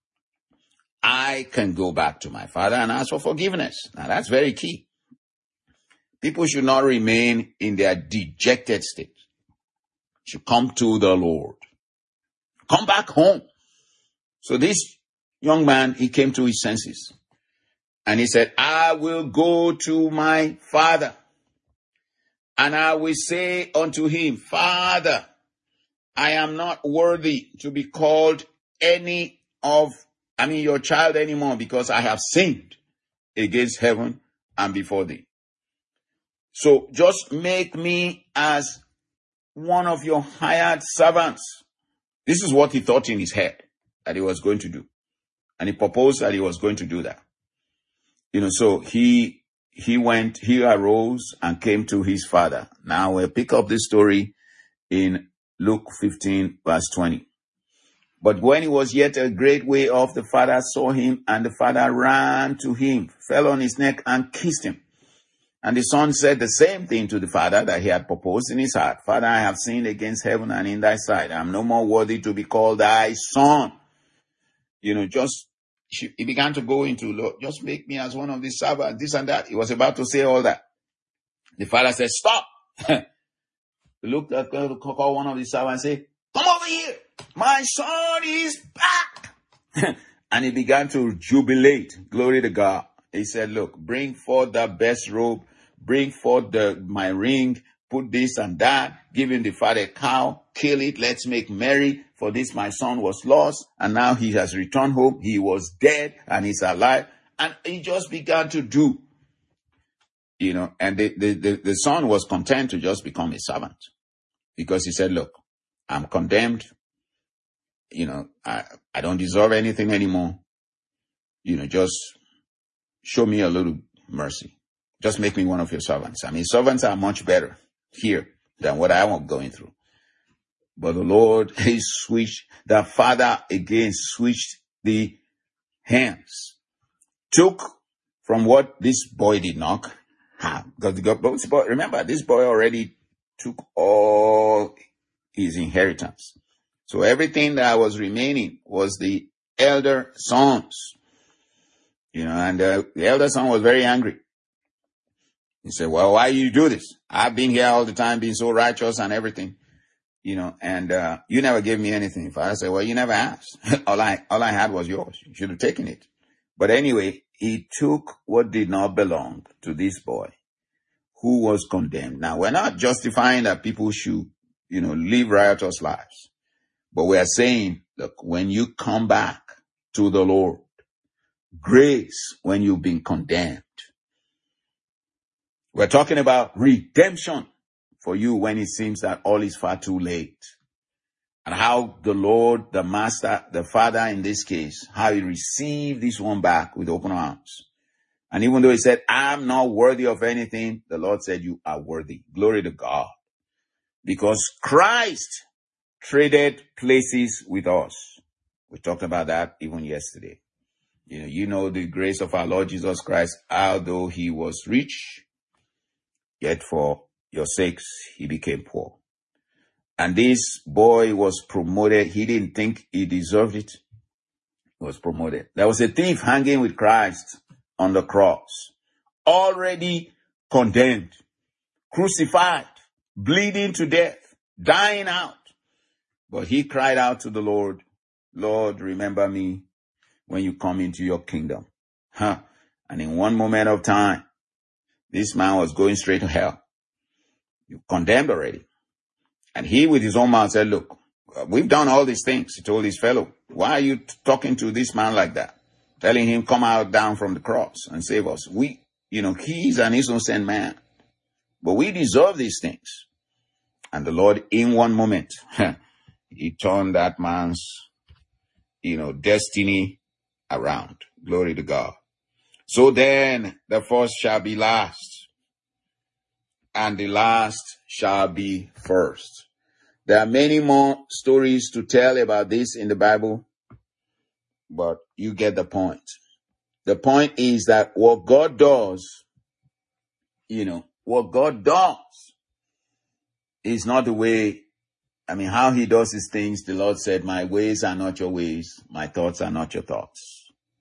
I can go back to my father and ask for forgiveness. Now that's very key. People should not remain in their dejected state. Should come to the Lord. Come back home. So this young man, he came to his senses. And he said, I will go to my father. And I will say unto him, Father, I am not worthy to be called any of, I mean, your child anymore, because I have sinned against heaven and before thee. So just make me as one of your hired servants. This is what he thought in his head that he was going to do. And he proposed that he was going to do that. You know, so he, he went, he arose and came to his father. Now we'll pick up this story in Luke fifteen verse twenty. But when he was yet a great way off, the father saw him, and the father ran to him, fell on his neck and kissed him. And the son said the same thing to the father that he had proposed in his heart. Father, I have sinned against heaven and in thy sight. I am no more worthy to be called thy son. You know, just, he began to go into, Lord, just make me as one of these servants, this and that. He was about to say all that. The father said, stop. He looked at God, call one of the servants and said, come over here. My son is back. And he began to jubilate. Glory to God. He said, look, bring forth the best robe. Bring forth the, my ring. Put this and that. Give him the fatted cow. Kill it. Let's make merry. For this my son was lost. And now he has returned home. He was dead and he's alive. And he just began to do. You know, and the, the, the, the son was content to just become a servant. Because he said, look, I'm condemned. You know, I, I don't deserve anything anymore. You know, just show me a little mercy. Just make me one of your servants. I mean, servants are much better here than what I am going through. But the Lord, he switched, the father again switched the hands. Took from what this boy did not have. Because the boy, remember, this boy already took all his inheritance. So everything that was remaining was the elder sons. You know, and uh, the elder son was very angry. He said, well, why you do this? I've been here all the time, being so righteous and everything. You know, and uh, you never gave me anything. Father said, well, you never asked. all I all I had was yours. You should have taken it. But anyway, he took what did not belong to this boy who was condemned. Now, we're not justifying that people should, you know, live riotous lives. But we are saying, look, when you come back to the Lord, grace when you've been condemned. We're talking about redemption for you when it seems that all is far too late. And how the Lord, the Master, the Father in this case, how he received this one back with open arms. And even though he said, I'm not worthy of anything, the Lord said, you are worthy. Glory to God. Because Christ traded places with us. We talked about that even yesterday. You know, you know the grace of our Lord Jesus Christ, although he was rich, yet for your sakes he became poor. And this boy was promoted. He didn't think he deserved it. He was promoted. There was a thief hanging with Christ on the cross, already condemned, crucified, bleeding to death, dying out. But he cried out to the Lord, Lord, remember me when you come into your kingdom. Huh? And in one moment of time, this man was going straight to hell. You condemned already. And he with his own mouth said, look, we've done all these things. He told his fellow, why are you talking to this man like that? Telling him, come out down from the cross and save us. We, you know, he's an innocent man. But we deserve these things. And the Lord, in one moment, he turned that man's, you know, destiny around. Glory to God. So then the first shall be last, and the last shall be first. There are many more stories to tell about this in the Bible, but you get the point. The point is that what God does, you know, what God does is not the way, I mean, how he does his things. The Lord said, my ways are not your ways. My thoughts are not your thoughts.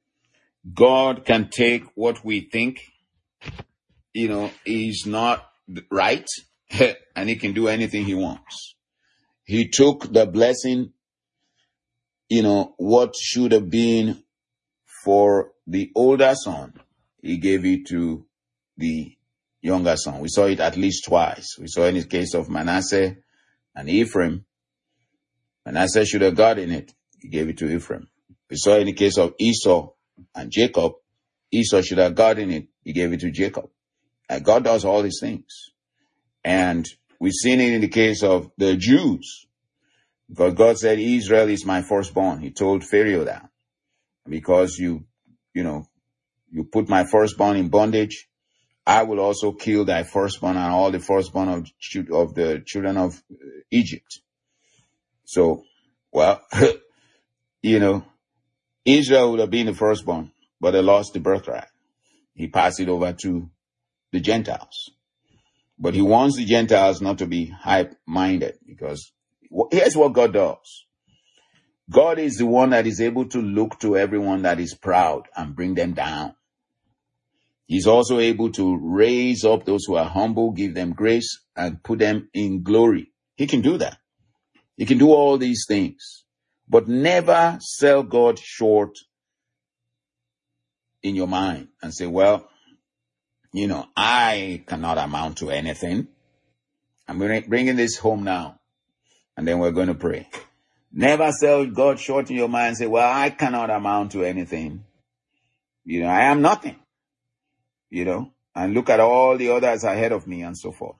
God can take what we think, you know, is not right, and he can do anything he wants. He took the blessing, you know, what should have been for the older son, he gave it to the younger son. We saw it at least twice. We saw in the case of Manasseh and Ephraim. Manasseh should have gotten it. He gave it to Ephraim. We saw in the case of Esau and Jacob. Esau should have gotten it. He gave it to Jacob. And God does all these things. And we've seen it in the case of the Jews. Because God said, Israel is my firstborn. He told Pharaoh that. Because you, you know, you put my firstborn in bondage, I will also kill thy firstborn and all the firstborn of, of the children of Egypt. So, well, you know, Israel would have been the firstborn, but they lost the birthright. He passed it over to the Gentiles. But he wants the Gentiles not to be high-minded, because here's what God does. God is the one that is able to look to everyone that is proud and bring them down. He's also able to raise up those who are humble, give them grace, and put them in glory. He can do that. He can do all these things. But never sell God short in your mind and say, well, you know, I cannot amount to anything. I'm bringing this home now, and then we're going to pray. Never sell God short in your mind and say, well, I cannot amount to anything. You know, I am nothing. You know, and look at all the others ahead of me and so forth.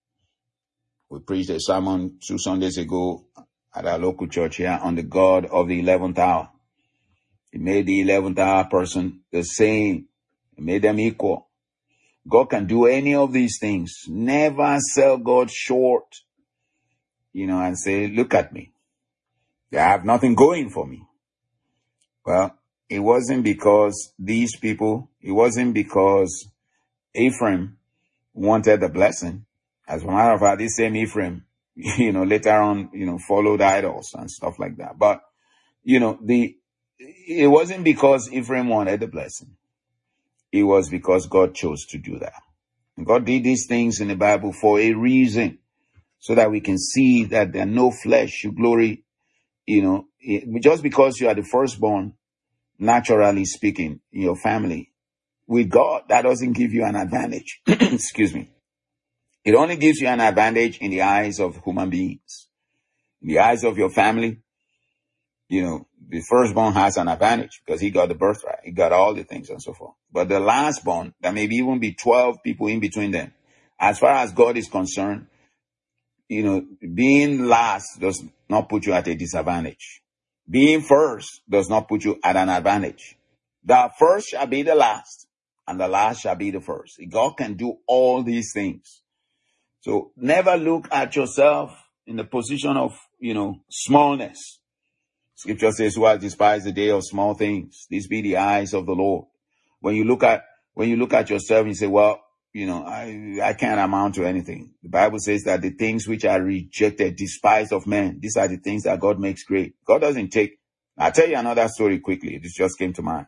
We preached a sermon two Sundays ago at our local church here on the God of the eleventh hour. He made the eleventh hour person the same. He made them equal. God can do any of these things. Never sell God short, you know, and say, look at me. I have nothing going for me. Well, it wasn't because these people, it wasn't because Ephraim wanted the blessing. As a matter of fact, this same Ephraim, you know, later on, you know, followed idols and stuff like that. But, you know, the, it wasn't because Ephraim wanted the blessing. It was because God chose to do that. God did these things in the Bible for a reason, so that we can see that there are no flesh you glory, you know, just because you are the firstborn, naturally speaking, in your family. With God, that doesn't give you an advantage. Excuse me. It only gives you an advantage in the eyes of human beings. In the eyes of your family, you know, the firstborn has an advantage because he got the birthright. He got all the things and so forth. But the lastborn, there may be even be twelve people in between them. As far as God is concerned, you know, being last does not put you at a disadvantage. Being first does not put you at an advantage. The first shall be the last, and the last shall be the first. God can do all these things. So never look at yourself in the position of, you know, smallness. Scripture says, who has despised the day of small things? These be the eyes of the Lord. When you look at, when you look at yourself, you say, well, you know, I, I can't amount to anything. The Bible says that the things which are rejected, despised of men, these are the things that God makes great. God doesn't take, I'll tell you another story quickly. This just came to mind.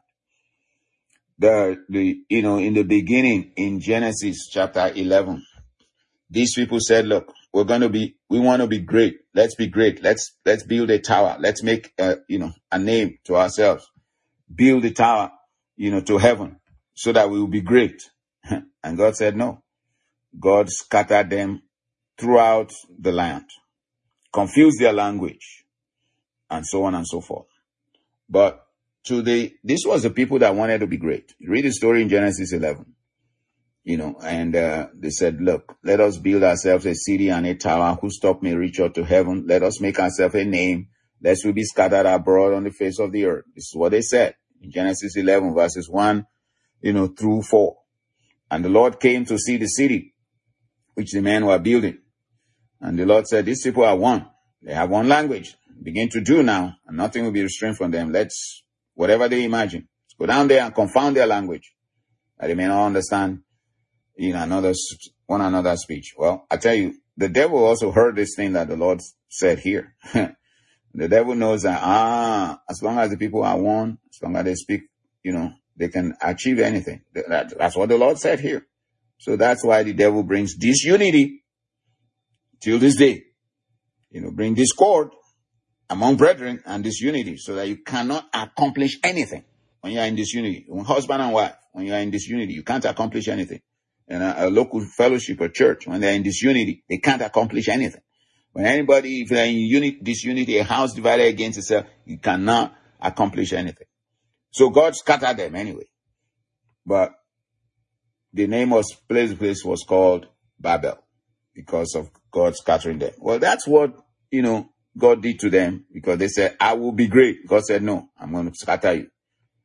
The, the, you know, in the beginning, in Genesis chapter eleven, these people said, look, we're going to be, we want to be great. Let's be great. Let's, let's build a tower. Let's make, a, you know, a name to ourselves. Build a tower, you know, to heaven so that we will be great. And God said, no. God scattered them throughout the land, confused their language, and so on and so forth. But to the, this was the people that wanted to be great. You read the story in Genesis eleven. You know, and uh, they said, look, let us build ourselves a city and a tower whose top may reach up to heaven. Let us make ourselves a name, lest we be scattered abroad on the face of the earth. This is what they said in Genesis eleven, verses one, you know, through four. And the Lord came to see the city which the men were building. And the Lord said, these people are one. They have one language. Begin to do now, and nothing will be restrained from them. Let's, whatever they imagine, let's go down there and confound their language, that they may not understand in another, one another's speech. Well, I tell you, the devil also heard this thing that the Lord said here. The devil knows that, ah, as long as the people are one, as long as they speak, you know, they can achieve anything. That, that's what the Lord said here. So that's why the devil brings disunity till this day. You know, bring discord among brethren and disunity so that you cannot accomplish anything when you are in disunity. When husband and wife, when you are in disunity, you can't accomplish anything. In a, a local fellowship or church, when they're in disunity, they can't accomplish anything. When anybody, if they're in unit, disunity, a house divided against itself, you cannot accomplish anything. So God scattered them anyway. But the name of place place was called Babel because of God scattering them. Well, that's what, you know, God did to them because they said, I will be great. God said, no, I'm going to scatter you.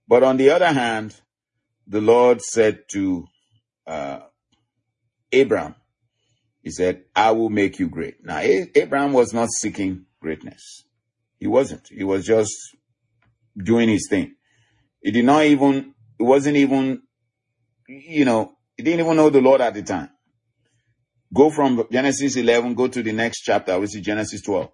But on the other hand, the Lord said to uh, Abraham, he said, I will make you great. Now, A- Abraham was not seeking greatness. He wasn't. He was just doing his thing. He did not even, it wasn't even, you know, he didn't even know the Lord at the time. Go from Genesis eleven, go to the next chapter, which is Genesis twelve.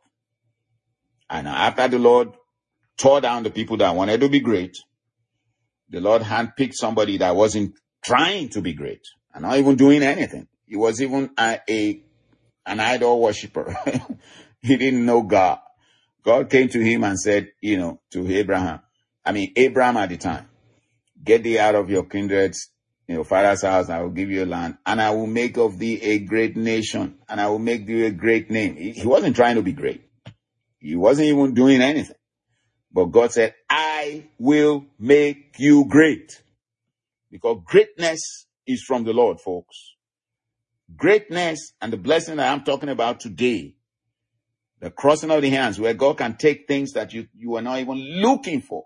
And after the Lord tore down the people that wanted to be great, the Lord handpicked somebody that wasn't trying to be great and not even doing anything. He was even a, a an idol worshiper. He didn't know God. God came to him and said, you know, to Abraham, I mean, Abraham at the time, get thee out of your kindred's, you know, father's house, and I will give you a land, and I will make of thee a great nation, and I will make thee a great name. He, he wasn't trying to be great. He wasn't even doing anything. But God said, I will make you great. Because greatness is from the Lord, folks. Greatness and the blessing that I'm talking about today, the crossing of the hands, where God can take things that you, you are not even looking for,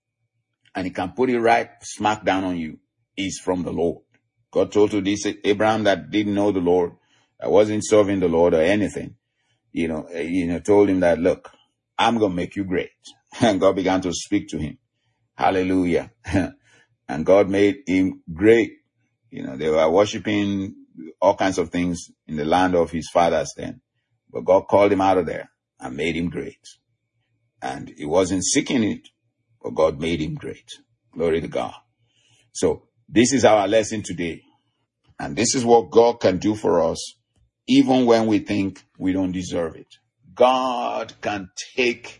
and he can put it right smack down on you, is from the Lord. God told to this Abraham that didn't know the Lord, that wasn't serving the Lord or anything, you know, you know, told him that, look, I'm going to make you great. And God began to speak to him. Hallelujah. And God made him great. You know, they were worshiping all kinds of things in the land of his fathers then. But God called him out of there and made him great. And he wasn't seeking it, but God made him great. Glory to God. So this is our lesson today. And this is what God can do for us, even when we think we don't deserve it. God can take,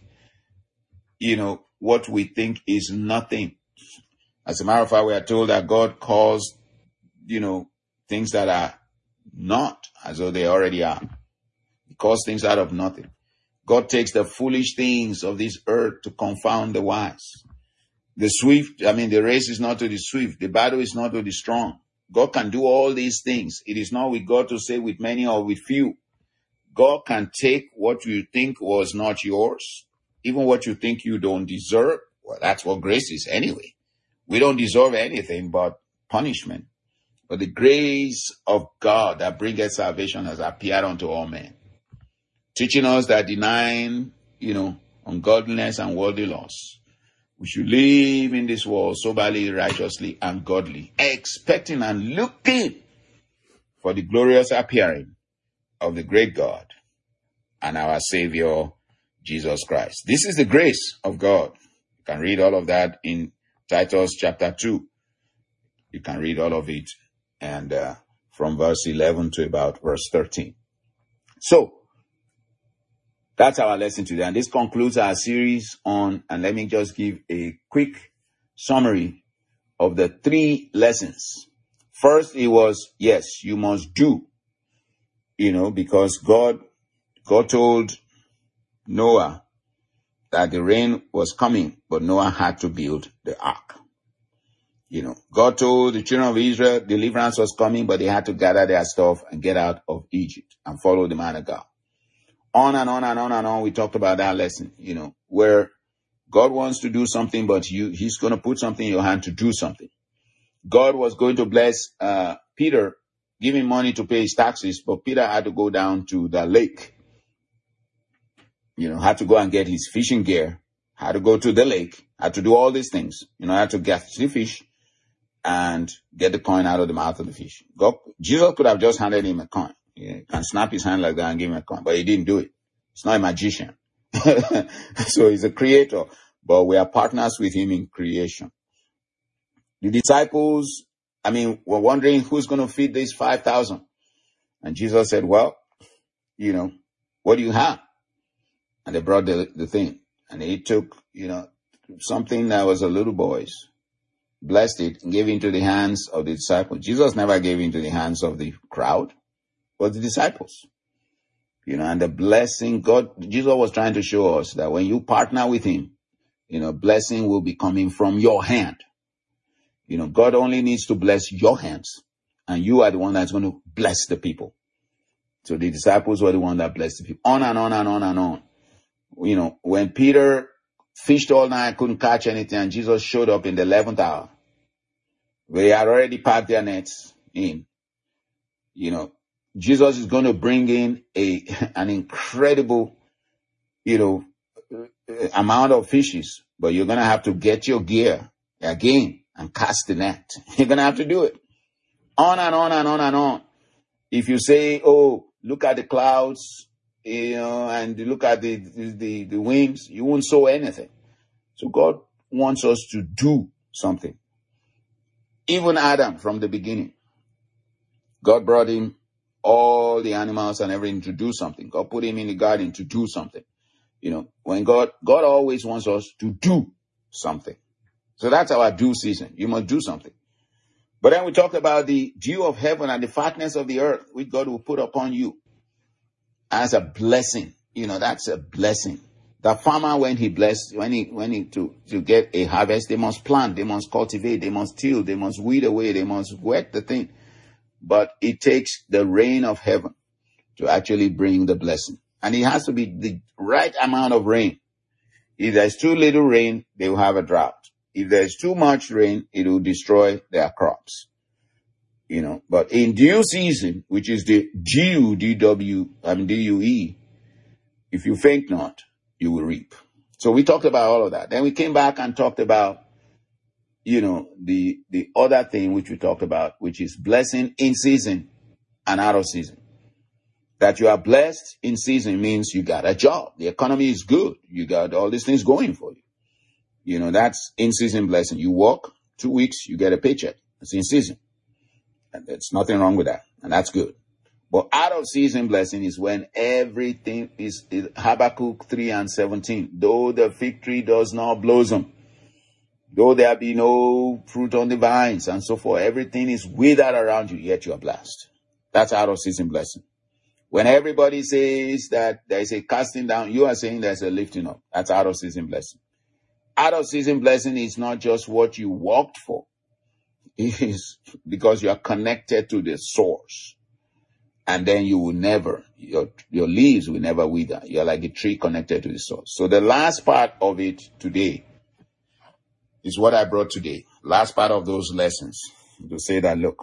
you know, what we think is nothing. As a matter of fact, we are told that God calls, you know, things that are not as though they already are. He calls things out of nothing. God takes the foolish things of this earth to confound the wise. The swift, I mean, the race is not to the swift. The battle is not to the strong. God can do all these things. It is not with God to say with many or with few. God can take what you think was not yours, even what you think you don't deserve. Well, that's what grace is anyway. We don't deserve anything but punishment. But the grace of God that bringeth salvation has appeared unto all men, teaching us that denying, you know, ungodliness and worldly lusts, we should live in this world soberly, righteously, and godly, expecting and looking for the glorious appearing of the great God and our Savior, Jesus Christ. This is the grace of God. You can read all of that in Titus chapter two. You can read all of it, and uh, from verse eleven to about verse thirteen. So, that's our lesson today. And this concludes our series on, and let me just give a quick summary of the three lessons. First, it was, yes, you must do, you know, because God, God told Noah that the rain was coming, but Noah had to build the ark. You know, God told the children of Israel deliverance was coming, but they had to gather their stuff and get out of Egypt and follow the man of God. On and on and on and on, we talked about that lesson, you know, where God wants to do something, but you, he's going to put something in your hand to do something. God was going to bless uh, Peter, give him money to pay his taxes, but Peter had to go down to the lake, you know, had to go and get his fishing gear, had to go to the lake, had to do all these things, you know, had to catch the fish and get the coin out of the mouth of the fish. God, Jesus could have just handed him a coin. He can snap his hand like that and give him a coin, but he didn't do it. He's not a magician. So he's a creator, but we are partners with him in creation. The disciples, I mean, were wondering who's going to feed these five thousand. And Jesus said, well, you know, what do you have? And they brought the, the thing. And he took, you know, something that was a little boy's, blessed it, and gave it into the hands of the disciples. Jesus never gave it into the hands of the crowd, but the disciples. You know, and the blessing, God, Jesus was trying to show us that when you partner with him, you know, blessing will be coming from your hand. You know, God only needs to bless your hands, and you are the one that's going to bless the people. So the disciples were the one that blessed the people. On and on and on and on. You know, when Peter fished all night, couldn't catch anything, and Jesus showed up in the eleventh hour. They had already packed their nets in. You know, Jesus is going to bring in a an incredible, you know, amount of fishes, but you're going to have to get your gear again and cast the net. You're going to have to do it. On and on and on and on. If you say, oh, look at the clouds, you know, and look at the, the, the winds, you won't sow anything. So God wants us to do something. Even Adam from the beginning, God brought him all the animals and everything to do something. God put him in the garden to do something. You know, when God, God always wants us to do something. So that's our due season. You must do something. But then we talked about the dew of heaven and the fatness of the earth, which God will put upon you as a blessing. You know, that's a blessing. The farmer, when he blessed, when he, when he, to, to get a harvest, they must plant, they must cultivate, they must till, they must weed away, they must wet the thing. But it takes the rain of heaven to actually bring the blessing. And it has to be the right amount of rain. If there's too little rain, they will have a drought. If there's too much rain, it will destroy their crops. You know, but in due season, which is the dew, D W, I mean D U E, if you faint not, you will reap. So we talked about all of that. Then we came back and talked about, you know, the, the other thing which we talked about, which is blessing in season and out of season. That you are blessed in season means you got a job. The economy is good. You got all these things going for you. You know, that's in season blessing. You work two weeks, you get a paycheck. It's in season. And there's nothing wrong with that. And that's good. But out of season blessing is when everything is, is Habakkuk three and seventeen. Though the fig tree does not blossom, though there be no fruit on the vines and so forth, everything is withered around you, yet you are blessed. That's out of season blessing. When everybody says that there is a casting down, you are saying there's a lifting up. That's out of season blessing. Out of season blessing is not just what you worked for. It is because you are connected to the source. And then you will never, your, your leaves will never wither. You're like a tree connected to the source. So the last part of it today is what I brought today. Last part of those lessons to say that, look,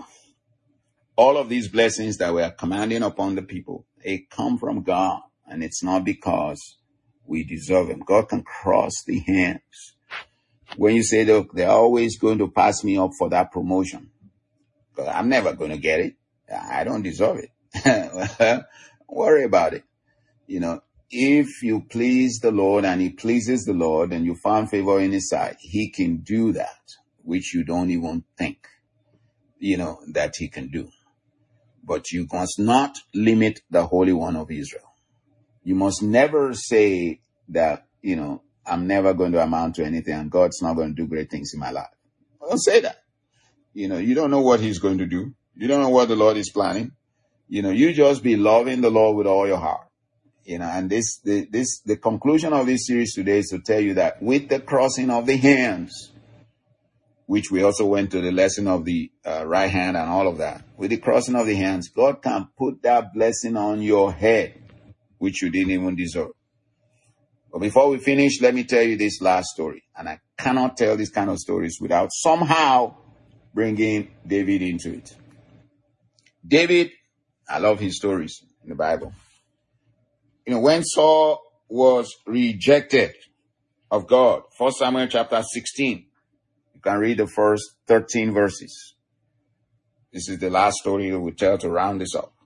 all of these blessings that we are commanding upon the people, they come from God. And it's not because we deserve them. God can cross the hands. When you say, look, they're always going to pass me up for that promotion, I'm never going to get it. I don't deserve it. Don't worry about it. You know, if you please the Lord and he pleases the Lord and you found favor in his sight, he can do that, which you don't even think, you know, that he can do. But you must not limit the Holy One of Israel. You must never say that, you know, I'm never going to amount to anything and God's not going to do great things in my life. Don't say that. You know, you don't know what he's going to do. You don't know what the Lord is planning. You know, you just be loving the Lord with all your heart. You know, and this, the, this, the conclusion of this series today is to tell you that with the crossing of the hands, which we also went to the lesson of the uh, right hand and all of that. With the crossing of the hands, God can put that blessing on your head, which you didn't even deserve. But before we finish, let me tell you this last story. And I cannot tell these kind of stories without somehow bringing David into it. David, I love his stories in the Bible. You know, when Saul was rejected of God, First Samuel chapter sixteen, you can read the first thirteen verses. This is the last story that we tell to round this up.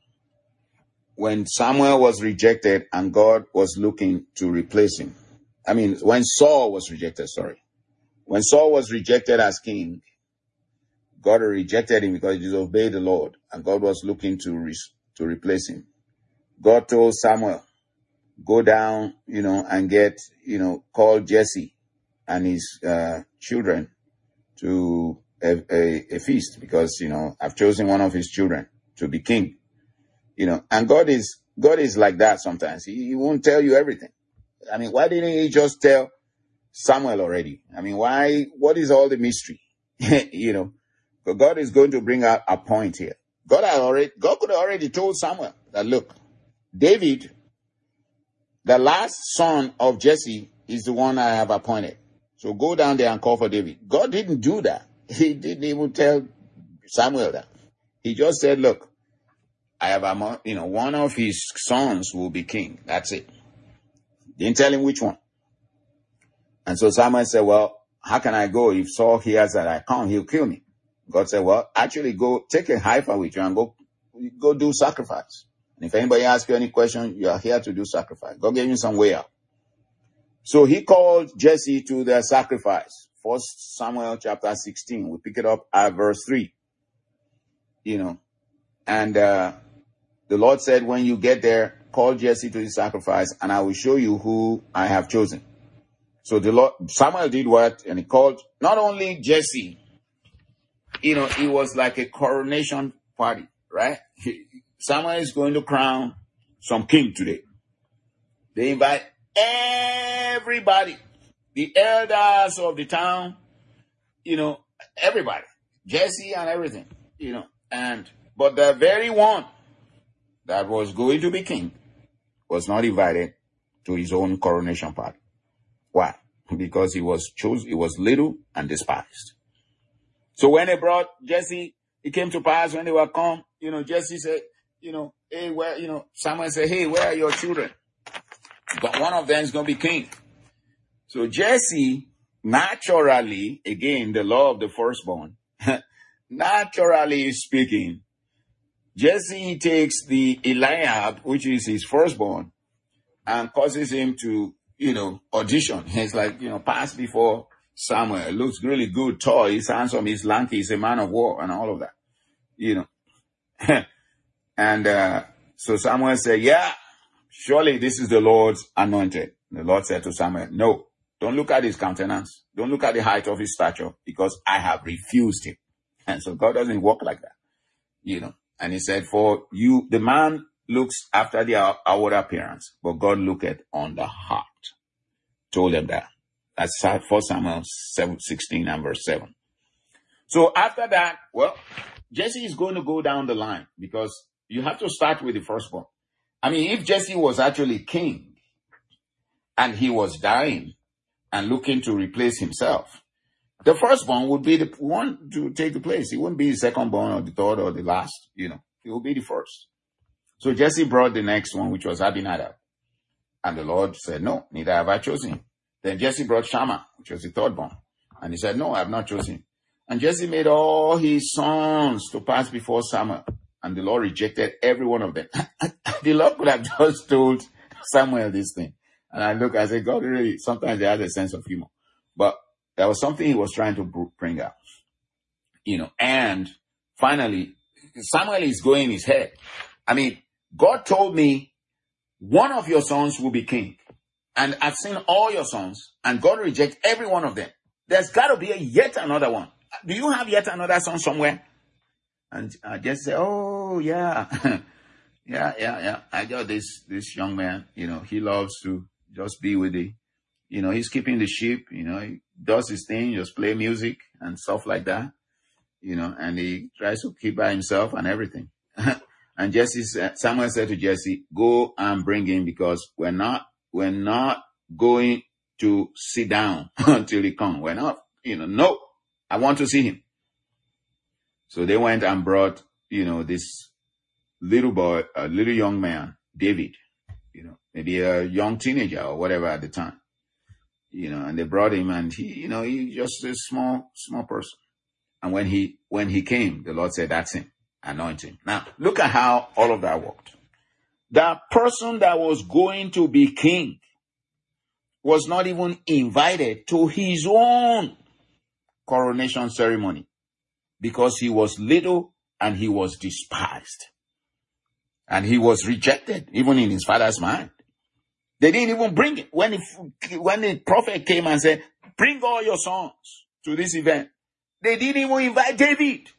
When Samuel was rejected and God was looking to replace him. I mean, when Saul was rejected, sorry. When Saul was rejected as king, God rejected him because he disobeyed the Lord, and God was looking to re- to replace him. God told Samuel, go down, you know, and get, you know, call Jesse and his uh, children to a, a, a feast because, you know, I've chosen one of his children to be king. You know, and God is, God is like that sometimes. He, he won't tell you everything. I mean, why didn't he just tell Samuel already? I mean, why, what is all the mystery? You know, but God is going to bring out a point here. God had already, God could have already told Samuel that, look, David, the last son of Jesse, is the one I have appointed. So go down there and call for David. God didn't do that. He didn't even tell Samuel that. He just said, look, I have, a, you know, one of his sons will be king. That's it. Didn't tell him which one. And so Samuel said, well, how can I go? If Saul hears that I come, he'll kill me. God said, well, actually go take a heifer with you and go, go do sacrifice. And if anybody asks you any question, you are here to do sacrifice. God gave you some way out. So he called Jesse to the sacrifice. First Samuel chapter sixteen. We pick it up at verse three. You know, and uh, the Lord said, when you get there, call Jesse to the sacrifice, and I will show you who I have chosen. So the Lord, Samuel did what? And he called not only Jesse, you know, it was like a coronation party, right? Samuel is going to crown some king today. They invite everybody, the elders of the town, you know, everybody, Jesse and everything, you know, and, but the very one that was going to be king was not invited to his own coronation party. Why? Because he was chosen, he was little and despised. So when they brought Jesse, it came to pass when they were come, you know, Jesse said, you know, hey, where, you know, Samuel said, hey, where are your children? But one of them is going to be king. So Jesse, naturally, again, the law of the firstborn, naturally speaking, Jesse takes the Eliab, which is his firstborn, and causes him to, you know, audition. He's like, you know, pass before Samuel. Looks really good, tall, he's handsome, he's lanky, he's a man of war, and all of that, you know. And uh, so Samuel said, yeah, surely this is the Lord's anointed. The Lord said to Samuel, no, don't look at his countenance. Don't look at the height of his stature, because I have refused him. And so God doesn't work like that, you know. And he said, for you, the man looks after the outward appearance, but God looketh on the heart. Told them that. That's First Samuel sixteen and verse seven. So after that, well, Jesse is going to go down the line, because you have to start with the firstborn. I mean, if Jesse was actually king and he was dying and looking to replace himself, the firstborn would be the one to take the place. He wouldn't be the secondborn or the third or the last, you know. He would be the first. So Jesse brought the next one, which was Abinadab. And the Lord said, no, neither have I chosen him. Then Jesse brought Shammah, which was the third born. And he said, no, I have not chosen him. And Jesse made all his sons to pass before Samuel. And the Lord rejected every one of them. The Lord could have just told Samuel this thing. And I look, I said, God really, sometimes they have a sense of humor. But there was something he was trying to bring out. You know, and finally, Samuel is going his head. I mean, God told me, one of your sons will be king. And I've seen all your sons, and God rejects every one of them. There's got to be a yet another one. Do you have yet another son somewhere? And I just say, oh, yeah. yeah, yeah, yeah. I got this, this young man, you know, he loves to just be with the, you know, he's keeping the sheep, you know, he does his thing, just play music and stuff like that, you know, and he tries to keep by himself and everything. And Jesse said, Samuel said to Jesse, go and bring him, because we're not, we're not going to sit down until he comes. We're not, you know, no, I want to see him. So they went and brought, you know, this little boy, a little young man, David, you know, maybe a young teenager or whatever at the time, you know, and they brought him, and he, you know, he just a small, small person. And when he, when he came, the Lord said, that's him, anoint him. Now, look at how all of that worked. That person that was going to be king was not even invited to his own coronation ceremony, because he was little and he was despised. And he was rejected, even in his father's mind. They didn't even bring it. When, he, when the prophet came and said, bring all your sons to this event, they didn't even invite David.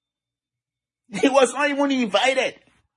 He was not even invited.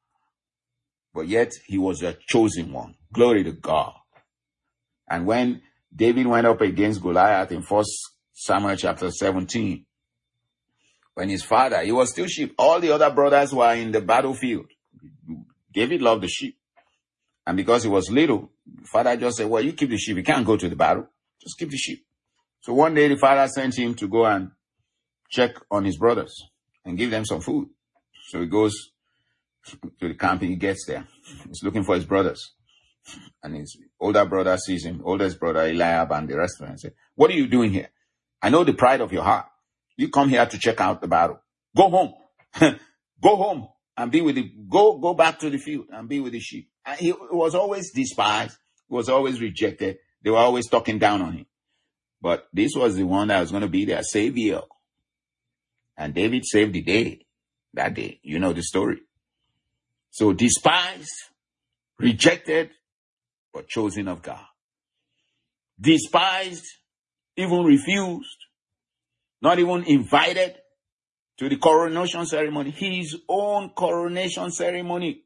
But yet, he was a chosen one. Glory to God. And when David went up against Goliath in First Samuel chapter seventeen, when his father, he was still sheep. All the other brothers were in the battlefield. David loved the sheep. And because he was little, the father just said, well, you keep the sheep. You can't go to the battle. Just keep the sheep. So one day the father sent him to go and check on his brothers and give them some food. So he goes to the camp and he gets there. He's looking for his brothers. And his older brother sees him, oldest brother Eliab and the rest of them, and say, what are you doing here? I know the pride of your heart. You come here to check out the battle. Go home. Go home and be with the, go, go back to the field and be with the sheep. And he was always despised. He was always rejected. They were always talking down on him. But this was the one that was going to be their savior. And David saved the day that day. You know the story. So despised, rejected, but chosen of God. Despised, even refused, not even invited to the coronation ceremony, his own coronation ceremony.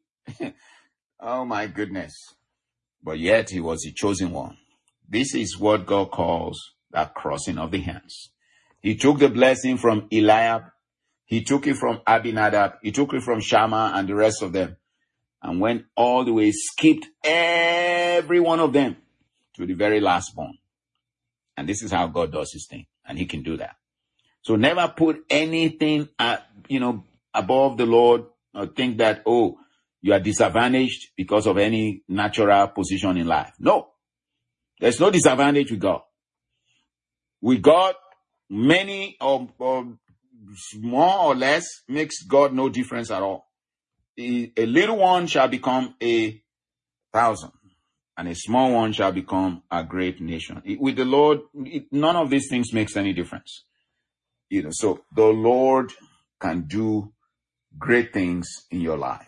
Oh my goodness. But yet he was the chosen one. This is what God calls the crossing of the hands. He took the blessing from Eliab. He took it from Abinadab. He took it from Shammah and the rest of them, and went all the way, skipped every one of them to the very last born. And this is how God does his thing. And he can do that. So never put anything, uh, you know, above the Lord, or think that, oh, you are disadvantaged because of any natural position in life. No, there's no disadvantage with God. With God, many or, or more or less makes God no difference at all. A little one shall become a thousand, and a small one shall become a great nation. With the Lord, it, none of these things makes any difference. You know, so the Lord can do great things in your life,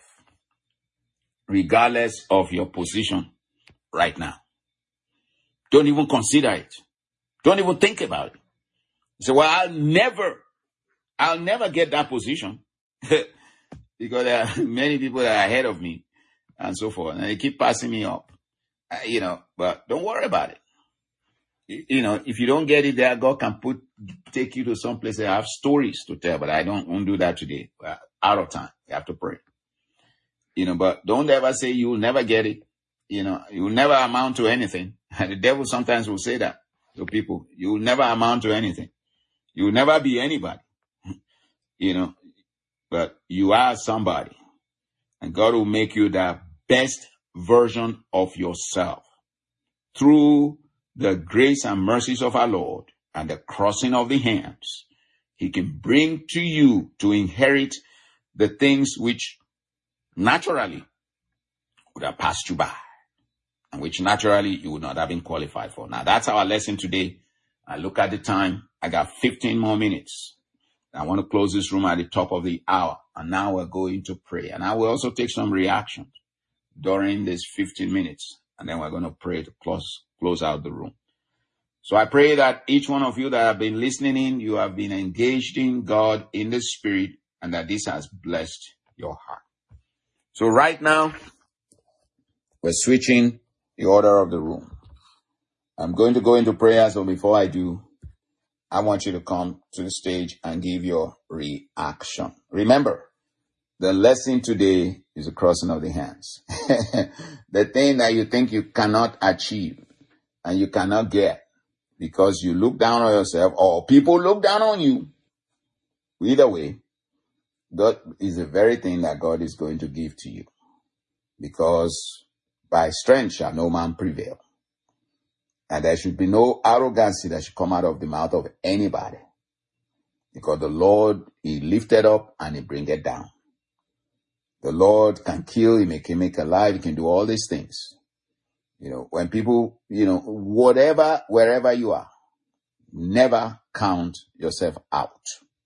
regardless of your position right now. Don't even consider it. Don't even think about it. You say, well, I'll never, I'll never get that position. Because there are many people that are ahead of me and so forth. And they keep passing me up, uh, you know, but don't worry about it. You, you know, if you don't get it there, God can put, take you to some place that have stories to tell, but I don't won't do that today. We're out of time. You have to pray. You know, but don't ever say you'll never get it. You know, you'll never amount to anything. And the devil sometimes will say that to people. You'll never amount to anything. You'll never be anybody. You know, but you are somebody, and God will make you the best version of yourself through the grace and mercies of our Lord and the crossing of the hands. He can bring to you to inherit the things which naturally would have passed you by and which naturally you would not have been qualified for. Now that's our lesson today. I look at the time. I got fifteen more minutes. I want to close this room at the top of the hour. And now we're going to pray. And I will also take some reactions during this fifteen minutes. And then we're going to pray to close, close out the room. So I pray that each one of you that have been listening in, you have been engaged in God in the Spirit, and that this has blessed your heart. So right now, we're switching the order of the room. I'm going to go into prayer. So before I do, I want you to come to the stage and give your reaction. Remember, the lesson today is the crossing of the hands. The thing that you think you cannot achieve and you cannot get because you look down on yourself or people look down on you. Either way, God is the very thing that God is going to give to you, because by strength shall no man prevail. And there should be no arrogancy that should come out of the mouth of anybody. Because the Lord, he lifted up and he bring it down. The Lord can kill, he may, can make alive, he can do all these things. You know, when people, you know, whatever, wherever you are, never count yourself out.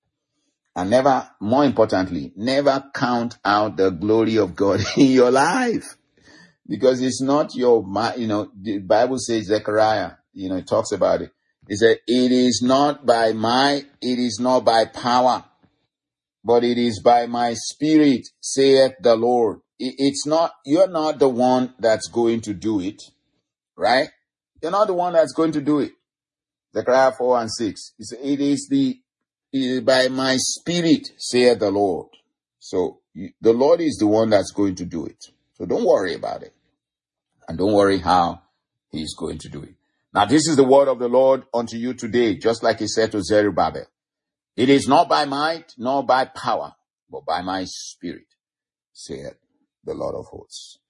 And never, more importantly, never count out the glory of God in your life. Because it's not your, you know, the Bible says, Zechariah, you know, it talks about it. It said, it is not by might, it is not by power, but it is by my spirit, saith the Lord. It's not, you're not the one that's going to do it, right? You're not the one that's going to do it. Zechariah four and six. It said, it is the, it is by my spirit, saith the Lord. So the Lord is the one that's going to do it. So don't worry about it. And don't worry how he's going to do it. Now, this is the word of the Lord unto you today, just like he said to Zerubbabel. It is not by might, nor by power, but by my spirit, saith the Lord of hosts.